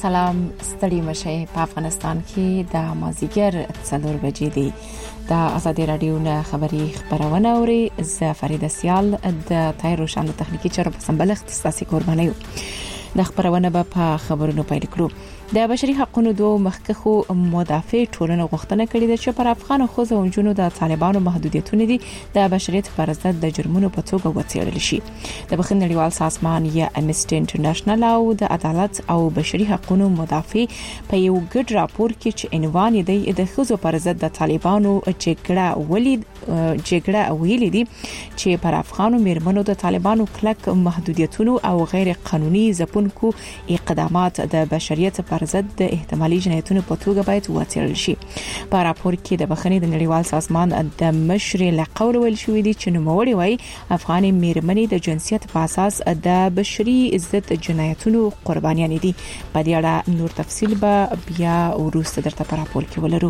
سلام ستړي مشه په افغانستان کې د مازیګر 4 بجې دی د ازادي رادیو نه خبرونه اوري ز فرید سیال د تایر روشن تخنیکی چارو په سمبل اختصاصي قرباني د خبرونه په خبرونو پیل کړو. د بشري حقوقو دوه مخکخو مدافع ټولنه غوښتنه کړې ده چې پر افغان خوځو اونجونو د طالبانو محدودیتونه دي د بشریت پر ضد د جرمونو په توګه وڅېړل شي. د بخښنې نړیوال سازمان یا امنیسټي انټرنیشنل او د عدالت او بشري حقوقو مدافع په یو ګډ راپور کې چې عنوان دی د خوځو پر ضد د طالبانو جګړه ویلي دي چې پر افغانو میرمنو د طالبانو کلک محدودیتونه او غیر قانوني ځپونکو اقدامات د بشریت پر ضد د احتمالي جنایتونو په توګه باید وڅېړل شي. په راپور کې د بخښنې د نړیوال سازمان د مشر له قول ویل شوې دي چې نوموړي وايي افغاني میرمنې د جنسیت په اساس د بشري ضد جنایتونو قربانیان دي. په دې اړه نور تفصیل به بیا وروسته درته په راپور کې ولرو.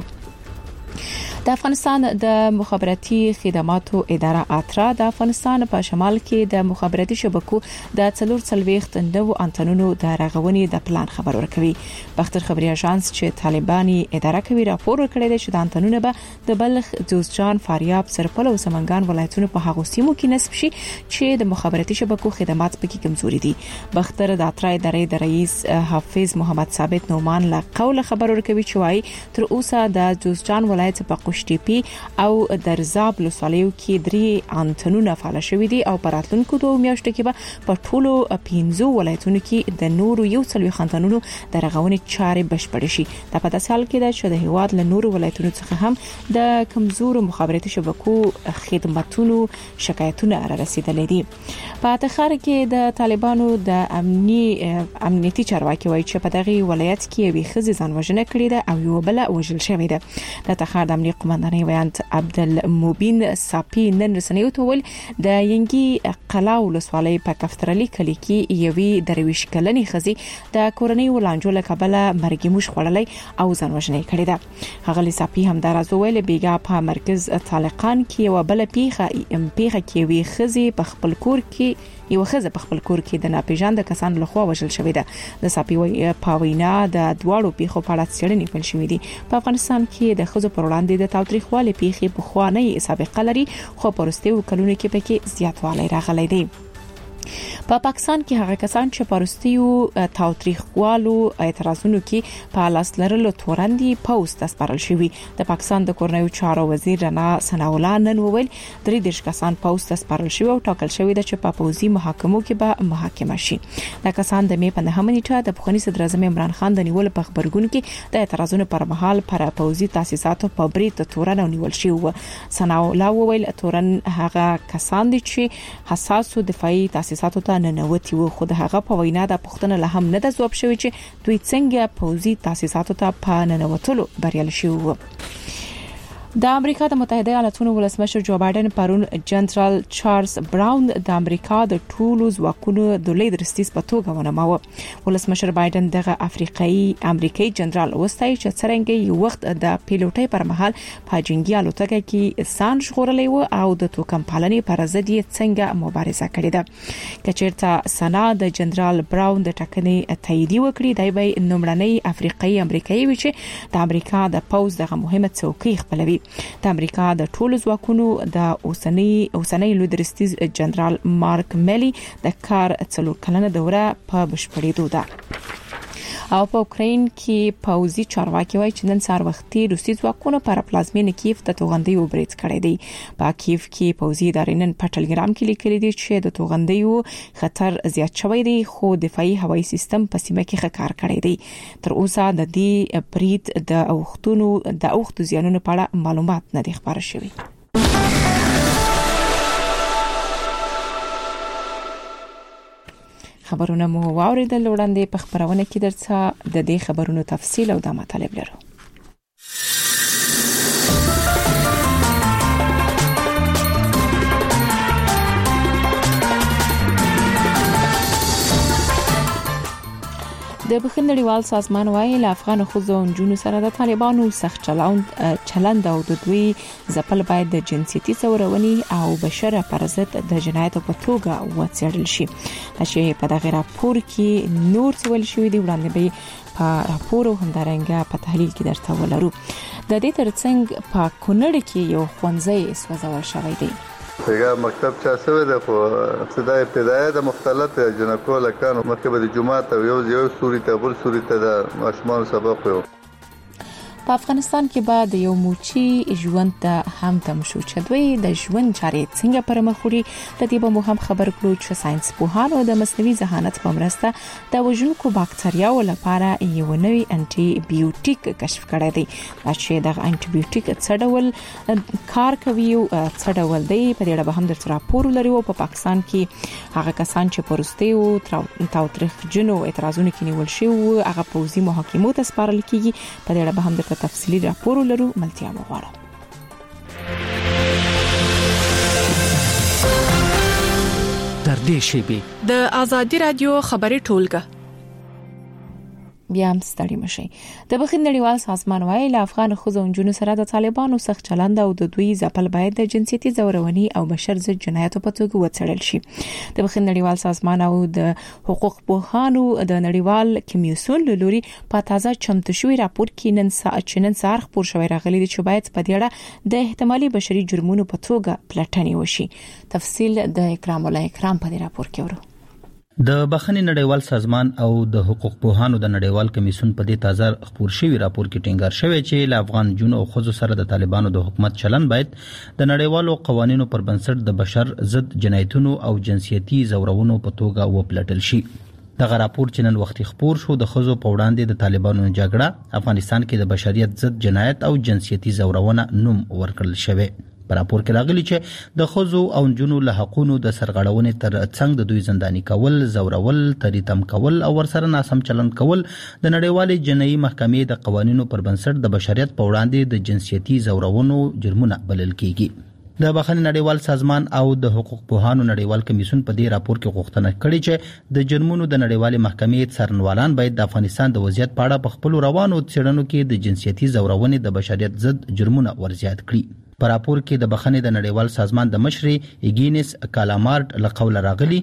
د افغانستان د مخابراتي خدماتو اداره اترا د افغانستان په شمال کې د مخابراتي شبکو د 440 نوو انټنونو د رغونې د پلان خبر ورکوي. بختر خبري اژانس چې طالباني اداره کوي راپور ورکړی دی چې د انټنونو به د بلخ، جوزجان، فاریاب، سرپل او سمنګان ولایتونو په هغو سیمو کې نصب شي چې د مخابراتي شبکو خدمات پکې کمزوري دي. بختر د اترا ادارې د رئیس حافظ محمد ثابت نومان له قول خبر ورکوي چې وايي تر اوسه د جوزجان ولایت په شتيپي او درزاب لوسالیو کې 3 انټنونه فعال شوې دي او پراتلونکو 2 میاشتو کې به په ټولو 15 ولایتونو کې د نورو یو څلوي انټنونو د رغونې چارې بشپړ شي. د په داسې حال کې ده چې د هیواد له نورو ولایتونو څخه هم د کمزورو مخابراتي شبکو خدماتونو شکایتونه را رسیدلې دي. په تخار کې د طالبانو د امنیتي چارواکي وایي چې په دغه ولایت کې یو خزي ځان وژنه کړې ده او یو بل وژل شوې ده. د تخار د امنیتي قومندانۍ ویانت عبدالمبین صافی نن رسنیو ته ول د ینګي قلاو ولسوالۍ په کفترلی کلی کې یوې درویش کلنې خزي د کورنۍ ولانجو له کبله مرګ موش خړلې او ځان وژنه کړې ده. هغه صافی هم درازو ویل بیګا په مرکز طالقان کې یو بل پیخه کې وی خزي په خپل کور کې یو خزه په خپل کور کې د ناپېژاند کسان لخوا وژل شوې ده. د صافی پاوینا د دواړو پیخو په اړه څېړنې پیل شوې دي. په افغانستان کې د خزو پر وړاندې د تاوتریخوالي پیخي په خواني سابقه لري خو پرستیو کلونو کې پکې زیاتوالی راغلی دی. په پاکستان کې هغه کسان چې پرستیو تاوتریخوالو اعتراضونو کې په لاس لرلو تورندي پوسټ سپارل شوی. د پاکستان د کورنیو چارو وزیر رنا ثناء الله نن وویل 3 کسان پوسټ سپارل شوی او ټاکل شوی د چې په پوزي محاکمو کې به محاکمه شي. د کسان د می په 9 نیټه د افغاني صدر اعظم عمران خان د نیول په خبرګون کې د اعتراضونو پر مهال پر پوزي تاسیساتو په برید تورن او نیول شوی و. ثناء الله وویل تورن هغه کسان دي چې حساسو دفاعي تاسیساتو ته ننوتي وو خو د هغه په وینا د پښتنه له هم نه د ځواب شوی چې دوی څنګه پوزي تاسیساتو ته په ننوتلو بریالي شوی وو. د امریکا د متحده ایالاتونو ولسمشر جو بایدن پرون جنرال چارلز براون د امریکا د ټولو ځواکونو د لیډر رئیس په توګه ونوماوه. ولسمشر بایدن دغه امریکایي جنرال وستای چې څنګه یو وخت د پیلوټۍ پر مهال په جنگي الوتکه کې ځان ژغورلی و او د توکم پالنې پر ضد یې څنګه مبارزه کړې ده. کچېرته سنا د جنرال براون د ټاکنې تایید وکړي دی به نومړنۍ امریکایي وي چې د امریکا د پوز دغه مهمه څوکۍ خپلوي. د امریکا د ټولو ځواکونو د اوسنۍ لودرستیز جنرال مارک میلی د کار 4 کلنه دوره په بشپړېدو ده. او په اوکراین کې پوزي چارواکي وایي چې نن سهار وختي روسي ځواکونو پر پلازمینه کیف د توغندیو برید کړی دی. په کیف کې پوزي ادارې نن په ټلګرام کې لیکلي دي چې د توغندیو خطر زیات شوی دی خو دفاعي هوایي سیستم په سیمه کې ښه کار کړی دی. تر اوسه د دې برید د اوختو زیانونو په اړه معلومات نه دي خبره شوی. خبرونه مو واوریدل وړاندې په خبرونه کې درڅه د دې خبرونو تفصیل او د مطالب لرو. د بخښنړیوال سازمان وايي له افغان ښځو او نجونو سره د طالبانو سخت چلند او د دوی ځپل باید د جنسيتي څورونې او بشره پر ضد د جنایت په توګه وڅېړل شي. چې په دغه راپور کې نور څه ویل شوی دی وړاندې به په راپور او همدارنګه په تحلیل کې درته ولرو. د دې ترڅنګ په کونړ کې یو ښوونځی سوځول شوی دی. پیغه مکتب چا سوی ده خو ابتدای د مختلط جنکو لکانو مکتب د جمعه ته یو سوري ته بل سوري ته د ماشومان سبق وو. په افغانستان کې بعد یو موچی ژوند ته هم تم شو چې دوی د ژوند چارې څنګه پر مخ وړي. د دې به مو هم خبر کړو چې ساينس پوهانو د مصنوعي ذهانت په مرسته د وژونکو باکتریاوو لپاره یو نوی انټي بیوټیک کشف کړی دی. چې د انټي بیوټیک څه ډول کار کوي او څه ډول دی په دې اړه به هم درته راپور لري. په پاکستان کې هغه کسان چې پرسته او تاوتریخ جنو اعتراضونه کې نیول شوی هغه پوزي محاکمو ته سپارل کیږي. په دې اړه به هم درته تفصیلی راپور لرو. ملتیا مغواړو. تر دې شی د آزادی رادیو خبري ټولګه بیا هم ستړي مشي. د بخښنړیوال سازمان وايي له افغان ښځو او نجونو سره د طالبانو سخت چلند او د دوی ځپل باید د جنسيتي ځورونې او بشر ضد جنایاتو په توګه وڅېړل شي. د بخښنړیوال سازمان او د حقوق پوهانو د نړیوال کمیسیون له لوري په تازه چمتو شوی راپور کې نن سهار خبر شوی راغلی دی چې باید په دې اړه د احتمالي بشري جرمونو په توګه پلټنې وشي. تفصیل د اکرام الله اکرام په دې راپور کې ورو. د بخښنې نړیوال سازمان او د حقوق پوهانو د نړیوال کمیسیون په دې تازه خبر شوی راپور کې ټینګار شوی چې له افغان جنو او خزو سره د طالبانو د حکومت چلن باید د نړیوالو قوانینو پر بنسټ د بشر ضد جنایتونو او جنسيتي ځورونو په توګه وپلټل شي. دغه راپور چې نن وخت خبر شو د خزو په وړاندې د طالبانو جګړه افغانستان کې د بشریت ضد جنایت او جنسيتي ځورونه نوم ورکړل شوی. په راپور کې راغلي چې د خزو او نجونو له حقونو د سرغړونې تر څنګ د دوی زنداني کول، زورول، تریتم کول او ورسره ناسم چلند کول د نړیوالې جنایي محکمې د قوانینو پر بنسټ د بشریت په وړاندې د جنسيتي زورونو جرمونه بلل کیږي. د بخښنې نړیوال سازمان او د حقوق پوهانو نړیوال کمیسیون په دې راپور کې غوښتنه کړې چې د جرمونو د نړیوالې محکمې څارنوالان باید د افغانستان د وضعیت په اړه په خپل روانو څېړنو کې د جنسيتي زورونې د بشریت ضد جرمونه ورزیات کړي. په راپور کې د بخښنې د نړیوال سازمان د مشر ایګینس کالامارټ له قوله راغلي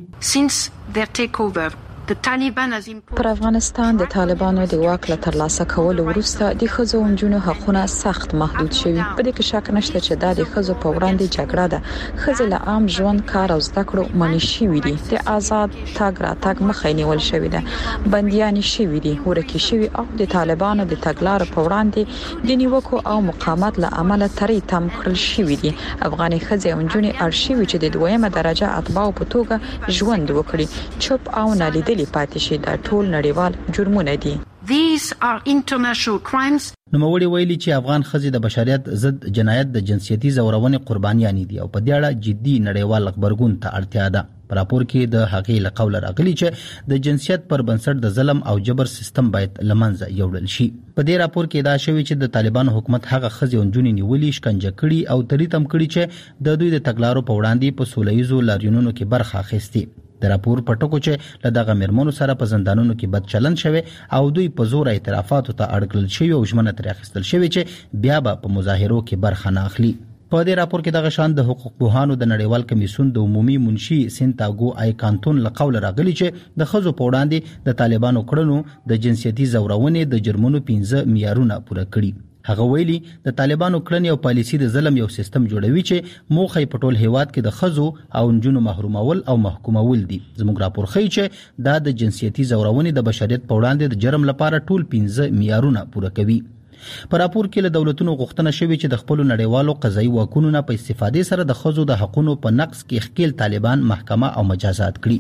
پر افغانستان د طالبانو د واک له ترلاسه کولو وروسته د ښځو او نجونو حقوقونه سخت محدود شوي. په دې کې شک نشته چې دا د ښځو په وړاندې جګړه ده. ښځې له عام ژوند، کار او زده کړو منع شوي دي. د آزاد تګ راتګ مخه نیول شوې ده. بنديان شوي دي، ورکې شوي او د طالبانو د تګلارو په وړاندې د نیوکو او مقاومت له امله ترې تم کړل شوي دي. افغاني ښځې او نجونې اړ چې د دویمه درجه اتباعو په توګه ژوند وکړي. چوپ او نالیدلي پاتې شي د ټول نړیوال جرمونه دي. These are international crimes. نوموړي ویلي چې افغان ښځې د بشریت ضد جنایت د جنسيتي ځورونې قربانیان دي او په دې اړه جدي نړیوال خبرګون ته اړتیا ده. په راپور کې د هغې له قوله راغلي چې د جنسیت پر بنسټ د ظلم او جبر سیستم باید لمنځه یوړل شي. په دې راپور کې دا شوی چې د طالبانو حکومت هغه ښځې او نجونې نیولې، شکنجه کړي او تریتم کړي چې د دوی د تګلارو په وړاندې په سولهییزو لاریونونو کې برخه اخیستې. د راپور په ټکو چې له دغه مرمنو سره په زندانونو کې بد چلند شوی او دوی په زور اعترافاتو ته اړکړل شوی او ژمنه ترې اخیستل شوی چې بیا به په مظاهرو کې برخه نه اخلي. په دې راپور کې دغه شان د حقوق پوهانو د نړیوال کمیسیون د عمومي منشي سینتاګو آیکانتون له قوله راغلي چې د ښځو په وړاندې د طالبانو کړنو د جنسيتي ځورونې د جرمونو 15 معیارونه پوره کړي. هغه ویلي د طالبانو کړنې او پالیسي د ظلم یو سیستم جوړوي چې موخه په ټول هیواد کې د ښځو او نجونو محرومول او محکومول دي. زموږ راپور ښیي چې دا د جنسيتي ځورونې د بشریت په وړاندې د جرم لپاره ټول 15 معیارونه پوره کوي. په راپور کې له دولتونو غوښتنه شوې چې د خپل نړیوالو قضایي واکونو نه په استفادې سره د ښځو د حقوقو په نقض کې ښکیل طالبان محکمه او مجازات کړي.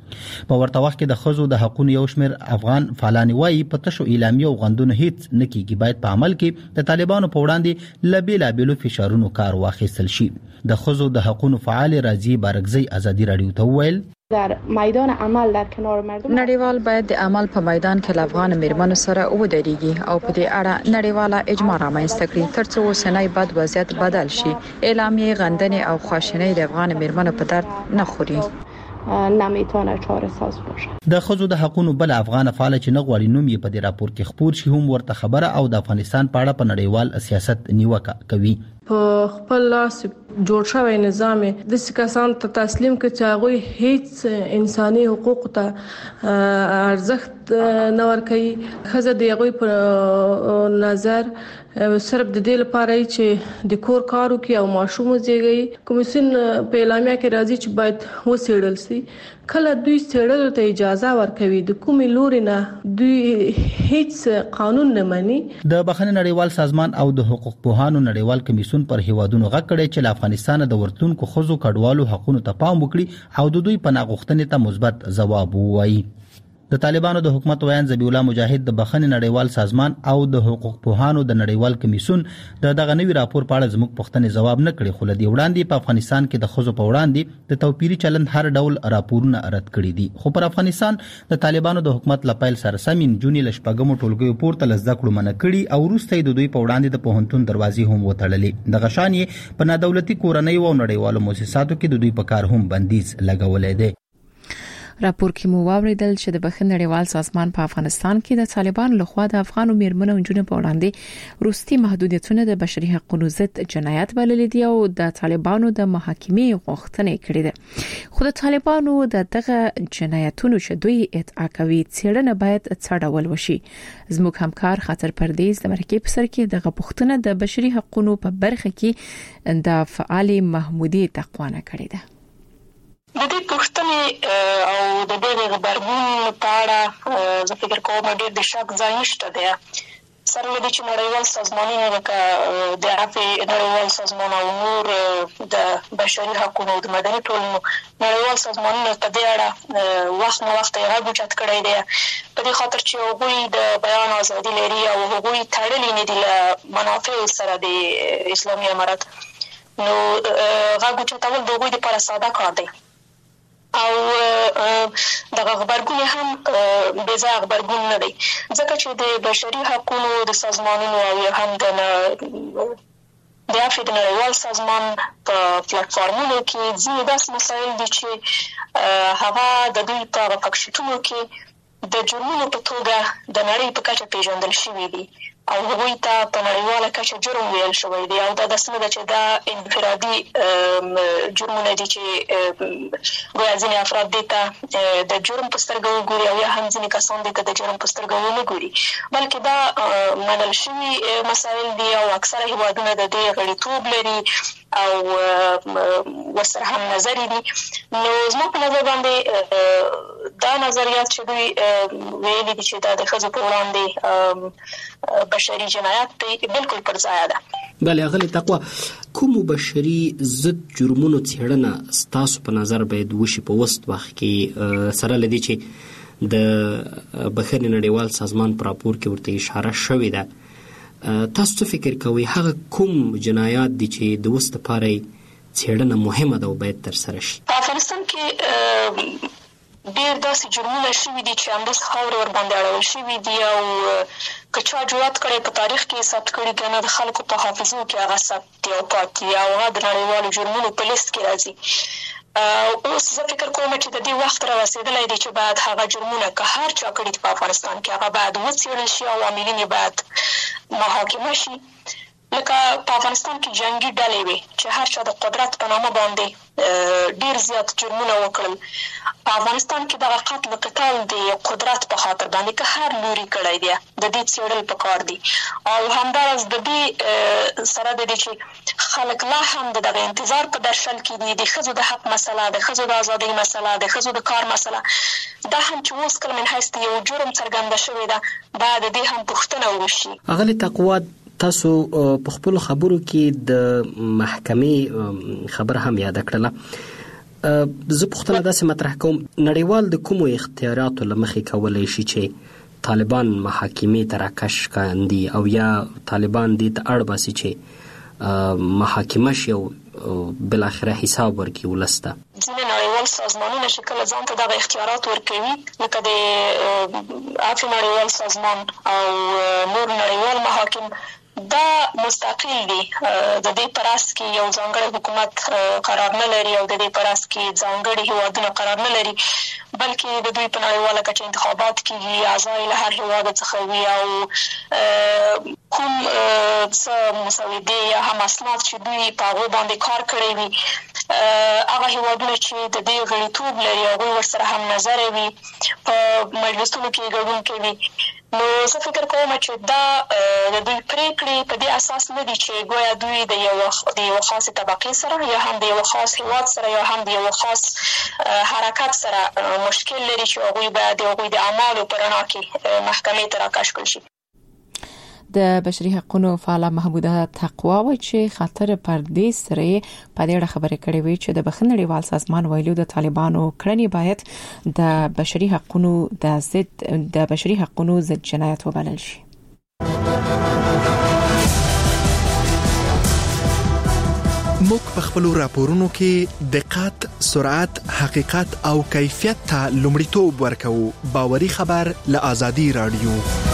په ورته وخت کې د ښځو د حقوقو یو شمېر افغان فعالان وایي په تشو اعلامیه او غندونو هیڅ نه کیږي. باید په عمل کې د طالبانو په وړاندې له بېلابېلو فشارونو کار واخیستل شي. د ښځو د حقوقو فعال راضي بارکزی ازادي رادیو ته وویل در میدان عمل در کنار مردم نړیوال باید د عمل په میدان کې افغان میرمنو سره ودرېږي او په دې اړه نړیواله اجماع رامنځته کړي ترڅو اوسنۍ بد وضعیت بدل شي. اعلامیه غندنې او خواشینۍ د افغان میرمنو په درد نه خوري. نمیتونه چاره ساز باشه. د ښځو د حقوقو بل افغان فعال چې نه غواړي نوم یې په دې راپور کې خپور شي هم ورته خبره او د افغانستان په اړه په نړیوال سیاست نیوکه کوي. په خپل لاس جوړ شوی نظام د کسان ته تسلیم کړي چې هغه هیڅ انساني حقوق ته ارزښت نه ورکوي. خزه د هغه په نظر صرف د دې لپاره چې د کور کارو کې او ماشوم زیږي کمیسیون په اعلامیه کې راځي چې باید وسیړل شي. کله دوی سیړلو ته اجازه ورکوي د کومې لوري نه دوی هیڅ قانون نه مني. د بخښنې نړیوال سازمان او د حقوق پوهانو نړیوال کمیسیون پر هیوادونو غږ کړی چې له افغانستان د ورتلونکو ښځو کډوالو حقوقو ته پام وکړي او د دوی پناه غوښتنې ته مثبت ځواب ووایي. د طالبانو د حکومت ویان ذبیح الله مجاهد د بخښنې نړیوال سازمان او د حقوق پوهانو د نړیوال کمیسیون دغه نوي راپور په اړه زموږ پوښتنې ځواب نه کړي، خو لدی وړاندې په افغانستان کې د ښځو په وړاندې د توپیري چلند هر ډول راپورونه رد کړي دي. خو پر افغانستان د طالبانو د حکومت لپاره سره سمین جونې لشپګمو ټولګیو پورته لزده کړو منع کړي او وروسته د دوی په وړاندې د پوهنتون دروازې هم وتړلې. د غشان یې په نادولتي کورنۍ او نړیوالو مؤسساتو کې د دوی په کار هم بندیز لګولې دی. راپور کې مو واوریدل چې د بخښنې نړیوال سازمان په افغانستان کې د طالبانو لخوا د افغانو میرمنو او نجونو په وړاندې روسي محدودیتونه د بشري حقوقو ضد جنایت بلل دي او د طالبانو د محاکمې غوښتنه کړې ده. خو د طالبانو د دغه جنایتونو چې دوی ادعا کوي څېړنه باید څه ډول وشي. زموږ همکار خاطر پردیز د مرکې په سر کې دغه پوښتنه د بشري حقوقو په برخه کې د فعال محمودي تقوانه کړې ده. د دې پوښتنې او د دې غبرګون په اړه زه فکر کوم ډېر د شک ځای نشته دی. سره له دې چې نړیوال سازمانونه لکه د عفو نړیوال سازمان او نور د بشري حقوقو او د مدني ټولنو نړیوال سازمانونه په دې اړه وخت نه وخت یې غږ اوچت کړی دی په دې خاطر چې هغوی د بیان ازادي لري او هغوی تړلي نه دي له منافعو سره د اسلامي امارت. نو غږ اوچتول د هغوی لپاره ساده کار دی او دغه غبرګون هم بې ځایه غبرګون نه دی، ځکه چې د بشري حقوقو د سازمانونو او هم د عفو د نړیوال سازمان په پلیټفارمونو کې ځینې داسې مسایل دي چې هغه د دوی په فکشتونو کې د جرمونو په توګه د نړۍ په کچه پیژندل شوي دي او هغوی ته په نړیواله کچه جرم ویل شوی دی او دا داسې نه ده چې دا انفرادي جرمونه دي چې ګویا ځینې افراد دې ته د جرم په سترګه وګوري او یا هم ځینې کسان دې ته د جرم په سترګه ونه ګوري، بلکې دا منل شوي مسایل دي او اکثره هیوادونه د دې غړیتوب لري او ورسره هم نظري دي. نو زما په نظر باندې دا نظریات چې دوی ویلي دي چې دا د ښځو په وړاندې بشري جنایت دی بالکل پر ځای ده. بله اغلی تقوا، کومو بشري ضد جرمونو څېړنه ستاسو په نظر باید وشي په وست وخت کې سره له دې چې د بخښنې نړیوال سازمان په راپور کې ورته اشاره شوې ده؟ تاسو څه فکر کوئ هغه کوم جنایات دي چې د وست لپاره څېړنه مهمه ده او باید ترسره شي؟ په افغانستان کې ډېر داسې جرمونه شوي دي چې همداسې خاورې ورباندې اړول شوي دي او که چا جرات کړی په تاریخ کې ثبت کړي که نه د خلکو په حافظو کې هغه ثبت دي او پاتې دي او هغه د نړیوالو جرمونو په لیست کې راځي. اوس زه فکر کوم چې د دې وخت را رسېدلی دی چې باید هغه جرمونه که هر چا کړي دي په افغانستان کې هغه باید وڅېړل شي او عاملین یې باید محاکمه شي. لکه په افغانستان کې جنگي ډلې وي چې هر چا د قدرت په نامه باندې ډیر زیات جرمونه وکړل. په افغانستان کې دغه قتل قتال د قدرت په خاطر باندې که هر لوري کړی دی د دې څېړل پکار دي او همداراز د دې سره د دې چې خلک لا هم د دغه انتظار په درشل کې دي د ښځو د حق مسله، د ښځو د ازادۍ مسله، د ښځو د کار مسله، دا هم چې اوس کله من حیث یو جرم څرګنده شوی ده باید د دې هم پوښتنه وشي. اغلی تقوا، تاسو په خپل خبرو کې د محکمې خبر هم یاد کړله. زه پوښتنه داسې مطرح کوم، نړیوال د کومو اختیاراتو له مخې کولی شي چې طالبان محاکمې ته راکش کاندي او یا طالبان دې ته اړ باسي چې محاکمه شي او بالاخره حساب ورکړي ولس ته؟ ځینې نړیوال سازمانونه چې کله ځان ته دغه اختیارات ورکوي لکه د عفو نړیوال سازمان او نور نړیوال محاکم دا مستقل دي د دې پراس کې یو ځانګړی حکومت قرار نه لري او د دې پراس کې ځانګړي هیوادونه قرار نه لري بلکې د دوی په نړیواله کچه انتخابات کېږي اعضای له هر هیواد څخه وي او کوم څه مسودې یا هم اسناد چې دوی په هغو باندې کار کړی وي هغه هیوادونه چې د دې غړیتوب لري هغوی ورسره هم نظره وي په مجلسونو کې ګډون کوي نو زه فکر کوم چې دا د دوی پریکړې په دې اساس نه دي چې ګویا دوی د یو خاصه طبقه سره یا هم د یو خاص هیواد سره یا هم د یو خاص حرکت سره مشکل لري چې هغوی باید د هغوی د اعمالو په رڼا کې محکمې ته راکشکل شي. د بشري حقوقو فعاله محموده تقوا وایي چې خطر پردې سره په دې اړه خبرې کړې وي چې د بخښنړیوال سازمان ویلو د طالبانو کړنې باید د بشري حقوقو ضد جنایت وبلل شي. موږ په خپل راپورونو کې دقت، سرعت، حقیقت او کیفیت ته لومړیتوب ورکوو. باوري خبر له آزادي رادیو.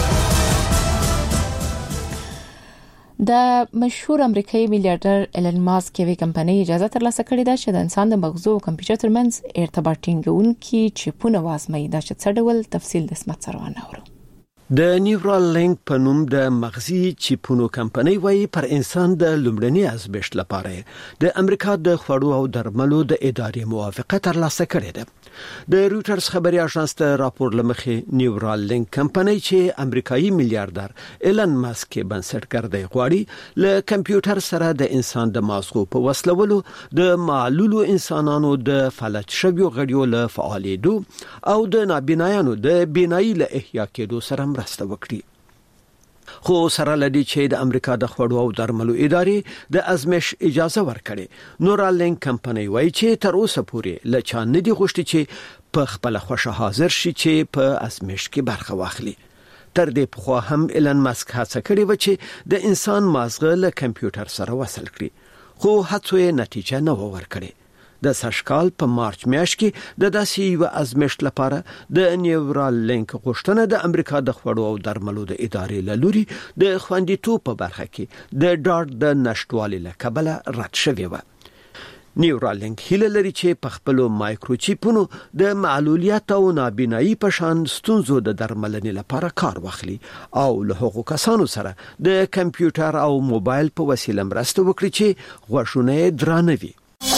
د مشهور امریکایي میلیارډر ایلن ماسک یوې کمپنۍ اجازه ترلاسه کړې ده چې د انسان د مغزو او کمپیوټر ترمنځ ارتباط ټینګونکي چیپونه وازموي. دا چې څه ډول تفصیل د اسمت سره وناورو. د نیورال لینک په نوم د مغزي چیپونو کمپنۍ وايي پر انسان د لومړني ازمېښت لپاره د امریکا د خوړو او درملو د ادارې موافقه ترلاسه کړې ده. د رويټرز خبري اژانس ته راپور لمخې نیورال لینک کمپنۍ چې امریکایي میلیارډر ایلن ماسک بنسټګر دی غواړي له کمپیوټر سره د انسان د مغزو په وصلولو د معلولو انسانانو د فلج شویو غړیو له فعالیدو او د نابینایانو د بینایي له احیا کېدو سره مرسته وکړي. خو سره لدی چې د امریکا د خوړو او درملو ادارې د ازمېش اجازه ورکړي. نورالینک کمپنۍ وایي چې تر اوسه پورې لچا نه دي غوښتي چې په خپل خوښه حاضر شي چې په ازمېش کې برخه واخلي. تر دې پخوا هم ایلن ماسک هڅه کړې و چې د انسان مازغه له کمپیوټر سره وصل کړي خو هڅو یې نتیجه نه ورکړې. د سشکال په مارچ میاشت کې د داسې یو ازمېشت لپاره د نیورال لینک غوښتنه د امریکا د خوړو او درملو د ادارې له لوري د خوندیتوب په برخه کې د ډاټ د نشټوالي له کبله رد شوې و. نیورال لینک هیله لري چې په خپل مایکروچیپونو د معلولیت او نابینایی په شان ستونزو د درملنې لپاره کار واخلي او له هغو کسانو سره د کمپیوټر او موبایل په وسیله مرسته وکړي چې غوښونه درانه وي.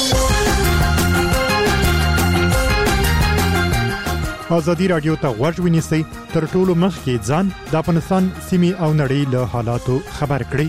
آزادی رادیو ته غوږ ونیسئ تر ټولو مخکې ځان د افغانستان سیمې او نړۍ له حالاتو خبر کړئ.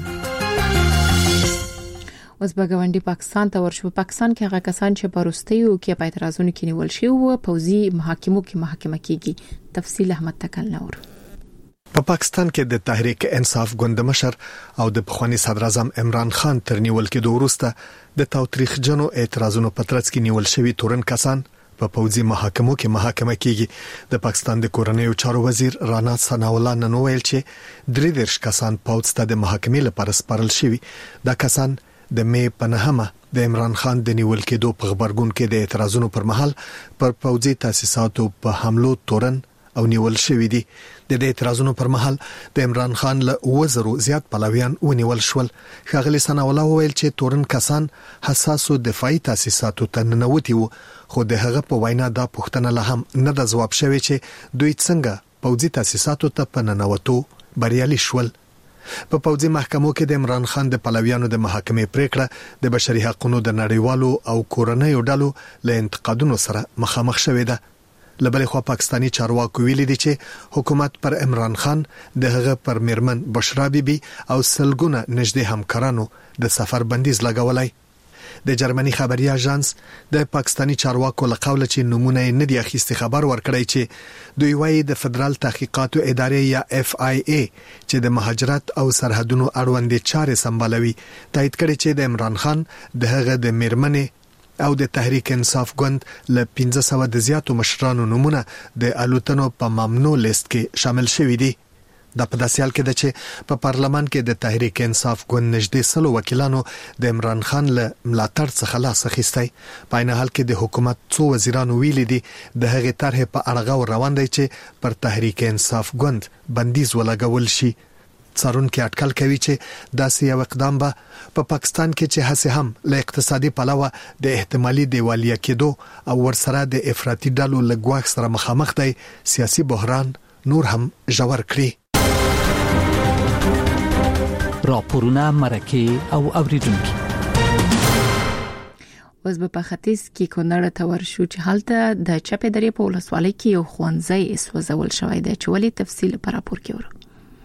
اوس به ګاونډي پاکستان ته ورشو. پاکستان کې هغه کسان چې په وروستیو کې په اعتراضونو کې نیول شوي وو پوځي محاکمو کې محاکمه کیږي. تفصیل احمد تکل نور. په پاکستان کې د تحریک انصاف ګوند مشر او د پخوانی صدر اعظم عمران خان تر نیول کېدو وروسته د تاوتریخجنو اعتراضونو په ترڅ کې نیول شوي تورن کسان په پوځي محاکمو کې محاکمه کیږي. د پاکستان د کورنیو چارو وزیر رانا ثناءالله نن ویل چې 33 کسان پوځ ته د محاکمې لپاره سپارل شوي. دا کسان د مې په 9مه د عمران خان د نیول کېدو په خبرګون کې د اعتراضونو پر مهال پر پوځي تاسیساتو په حملو تورن او نیول شوی دي. د دې اعتراضونو پر مهال د عمران خان له 2000 زیات پلاویان ونیول شول. ښاغلي ثناءالله ویل چې تورن کسان حساسو دفاعي تاسیساتو ته ننوتي وو خو د هغه په وینا دا پوښتنه له هم نه د ځواب شوی چې دوی څنګه پوځي تاسیساتو ته په ننوتو بریالي شول. په پوځي محکمو کې د عمران خان د پلاویانو د محاکمې پریکړه د بشري حقوقو د نړیوالو او کورنیو ډلو له انتقادونو سره مخامخ شوې ده. لبلې خو پاکستانی چارواکو ویلي دي چې حکومت پر عمران خان د هغه پر میرمن بشرا بیبي او سلګونه نږدې همکارانو د سفر بندیز لګولای. د جرمني خبري اژانس د پاکستانی چارواکو له قوله چې نمونه نه دی اخیستي خبر ورکړی چې دوی وايي د فدرال تحقیقاتو ادارې یا FIA چې د مهاجرت او سرحدونو اړوند چارې سمبالوي تایید کړي چې د عمران خان د هغه د میرمنې او د تحریک انصاف ګوند له 1500 د زیاتو مشرانو نمونه د الوتنو په ممنوع لیست کې شامل شوي دي. د په داسې حال کې ده چې په پارلمان کې د تحریک انصاف ګوند نږدې 100 وکیلانو د عمران خان له ملاتړ څخه لاس اخیستی. په عین حال کې د حکومت څو وزیرانو ویلي دي د هغې طرحې په اړه غور روان دی چې پر تحریک انصاف ګوند بندیز ولګول شي. څارونکو اټکل کوي چې داسې یو اقدام به په پاکستان کې چې هڅه هم له اقتصادي پلوه د احتمالي دیوالیا کېدو او ورسره د افراطي ډلو لګواښ سره مخامخ دی سیاسي بحران نور هم ژور کړي. راپورونه مرکه او اوریدونکو اوس په ختیځ کې کونړ ته ورشو چې هلته د چپې درې په ولسوالۍ کې یو ښوونځی سوځول شوی دی چې ولې تفصیل پر راپور کې ورو.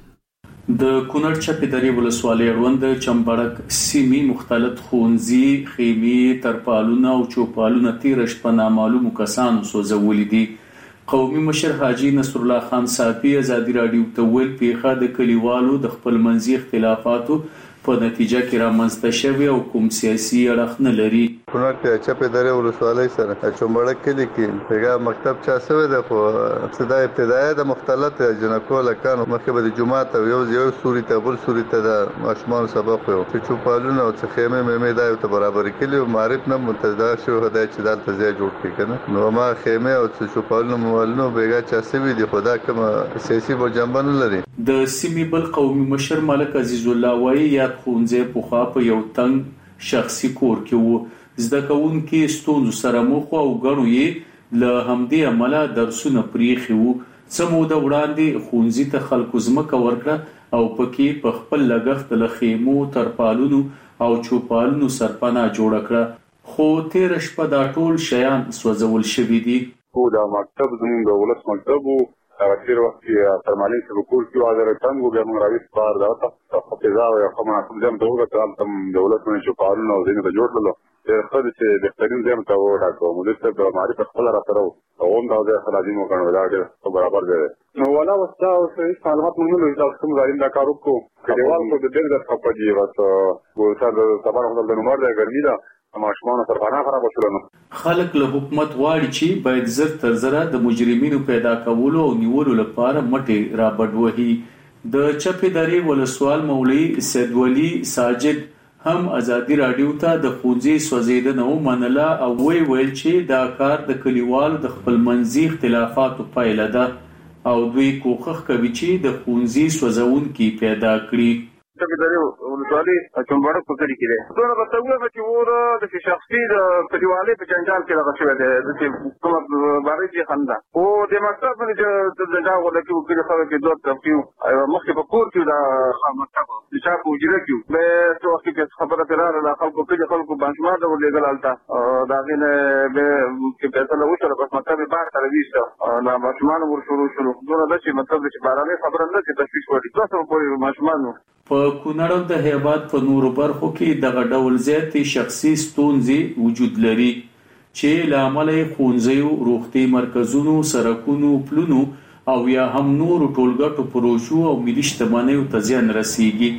د کونړ چپې درې ولسوالۍ اړوند چمبړک سیمې مختلف ښوونځي خیمې ترپالونه او چوپالونه تیر شپه نامعلومو کسانو سوځولي دي. قومي مشر حاجی نصر الله خان صافي ازادي رادیو ته ویل پیښه د کلیوالو د خپل منځي اختلافاتو په نتیجه کې رامنځته شوی او کوم سیاسي اړخ نه لري. کونړ کې چپې درې ولسوالۍ سره چمبړک کلی کې پیغام مکتب چا سوی د ابتدایي د مختلط جنکو لکانو مخکې به د جمعه ته یو سوري ته بل سوري ته د ماشومان سبق یو چې چوپالونه او خیمه مې دا ته برابر کړي او معرف نه منتظر شو هدا چې دلته ځای جوړ کړي کنه نو ما خیمه او چوپالونه مولنو بیګا چا سوی دی خدا کوم سیاسي بجنبن لري. د سیمې بل قومي مشر ملک عزیز الله وایي یا خونځه پوخا په یو تنگ شخصي کور کې وو زده کوونکي ستونزو سره مخ او غړو یې له همدې عمله درسونه پریخي وو. سموده وړاندې خونځي ته خلکو زمکه ورکړه او پکې په خپل لګښت له خیمو ترپالونو او چوپالونو سرپناه جوړ کړه خو تیر شپه دا ټول شیان سوځول شوي دي. خو دا مکتب زموږ د ولس مکتب تیر وخت ترمالین کې وکول چې واده څنګه به موږ راوي بار دا تاسو ته ځاو یا کومه کوم دغه تام تم دولت نه شو قانون او دینه ته جوړلو تر خپل چې د ترین زم ته وډاکو موږ ته د ماري په خپل را سره او هم دا د خلاصي مو کنه دا برابر دی نو ولا وستا او څه معلومات موږ له تاسو کوم ځای دا کار وکړو کډوال کو د دې د خپل دی واسه ګورسا د سبا په د نمبر د ګرمي دا ماشومان سرپناه خراب شول. خلک له حکومت غواړي چې باید زر تر زره د مجرمینو پیدا کولو او نیولو لپاره مټي را بډوهي. د چپې درې ولسوال مولوی سید ولی ساجد هم ازادي رادیو ته د خونځي سوځیدنه ومنله او ویل چې دا کار د کلیوالو د خپل منځي اختلافاتو پایله ده او دوی کوښښ کوي چې د خونځي سوځونکي پیدا کړي. چپې درې ولسوالۍ چمبړک په کلی کې ده دوه به څنګه چې وره د شخصي د کلیوالۍ په جنجال کې راغلی شوی دی چې کومه بارې چې خندا او د مکتب باندې چې د ځاو د کې وکړي خو کې دوه تفصیل مخکې په کور کې دا مکتب چې په وجره کې به څو وخت کې خبره تراره د خلکو کې خلکو باندې ما د ولېګل التا دا غینه به کې په تاسو له وشره په مکتب بار تر ویسته لا ماشومان ورشورو شروع دوه د چې مطلب چې بارانه خبره نه چې تشویش وړي تاسو په ماشومان په کونړ د هیواد په نورو برخو کې دغه ډول زیاتې شخصي ستونزې وجود لري چې لامل یې ښوونځیو روغتي مرکزونو سړکونو پلونو او یا هم نورو ټولګټو پروژو او ملي شتمنیو ته زیان رسیږي.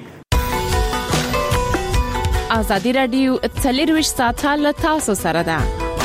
ازادي رادیو 24 ساعته له تاسو سره ده.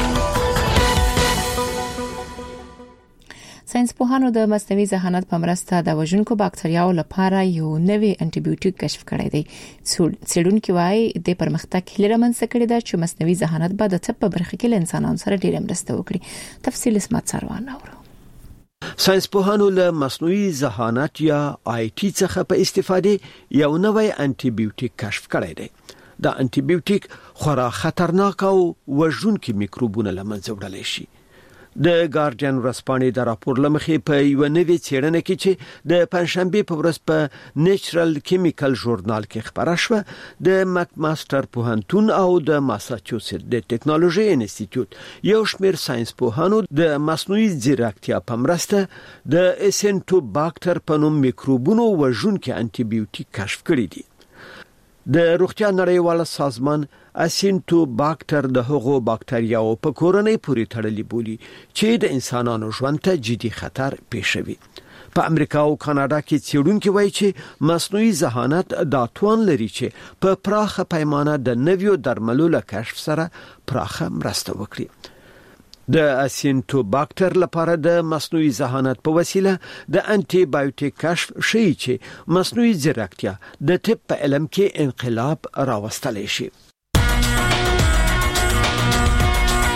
ساينسپوهانو د مصنوعي ذهانت په مرسته د وژونکو باکتریاو لپاره یو نوې انټي بیوټیک کشف کړی دی. څېړونکو وايي د پرمختګ هیله رامنځته کړې ده چې مصنوعي ذهانت به د طب په برخه کې له انسانانو سره ډېر مرسته وکړي. تفصیل اسمت سروان اورو. ساينسپوهانو له مصنوعي ذهانت یا آی ټي څخه په استفاده یو نوې انټي بیوټیک کشف کړی دی. دا انټي بیوټیک خورا خطرناک او وژونکي میکروبونه له منځه وړلی شي. د ګارډین ورځپاڼې د راپور لمخې په یو نوې څېړنه کې چې د پنځشنبه په ورځ په نیچرل کیمیکل ژورنال کې خبره شوه د مکماستر پوهنتون او د ماساچوسټ د ټیکنالوژي انسټیټیوټ یو شمېر ساينسپوهانو د مصنوعي ځیرکتیا په مرسته د اسینټوباکټر په نوم میکروبونو وژونکي انټي بیوټیک کشف کړی دي. د روغتیا نړیوال سازمان اسینټوباکټر د هغو باکتریاو په کورنۍ پورې تړلې بولي چې د انسانانو ژوند ته جدي خطر پېښوي. په امریکا او کاناډا کې څېړونکي وایي چې مصنوعي ذهانت دا توان لري چې په پراخه پیمانه د نویو درملو له کشف سره پراخه مرسته وکړي. د اسینټوباکټر لپاره د مصنوعي ذهانت په وسیله د انټي بایوټیک کشف شي چې مصنوعي ځیرکتیا د طب په علم کې انقلاب راوستلی شي.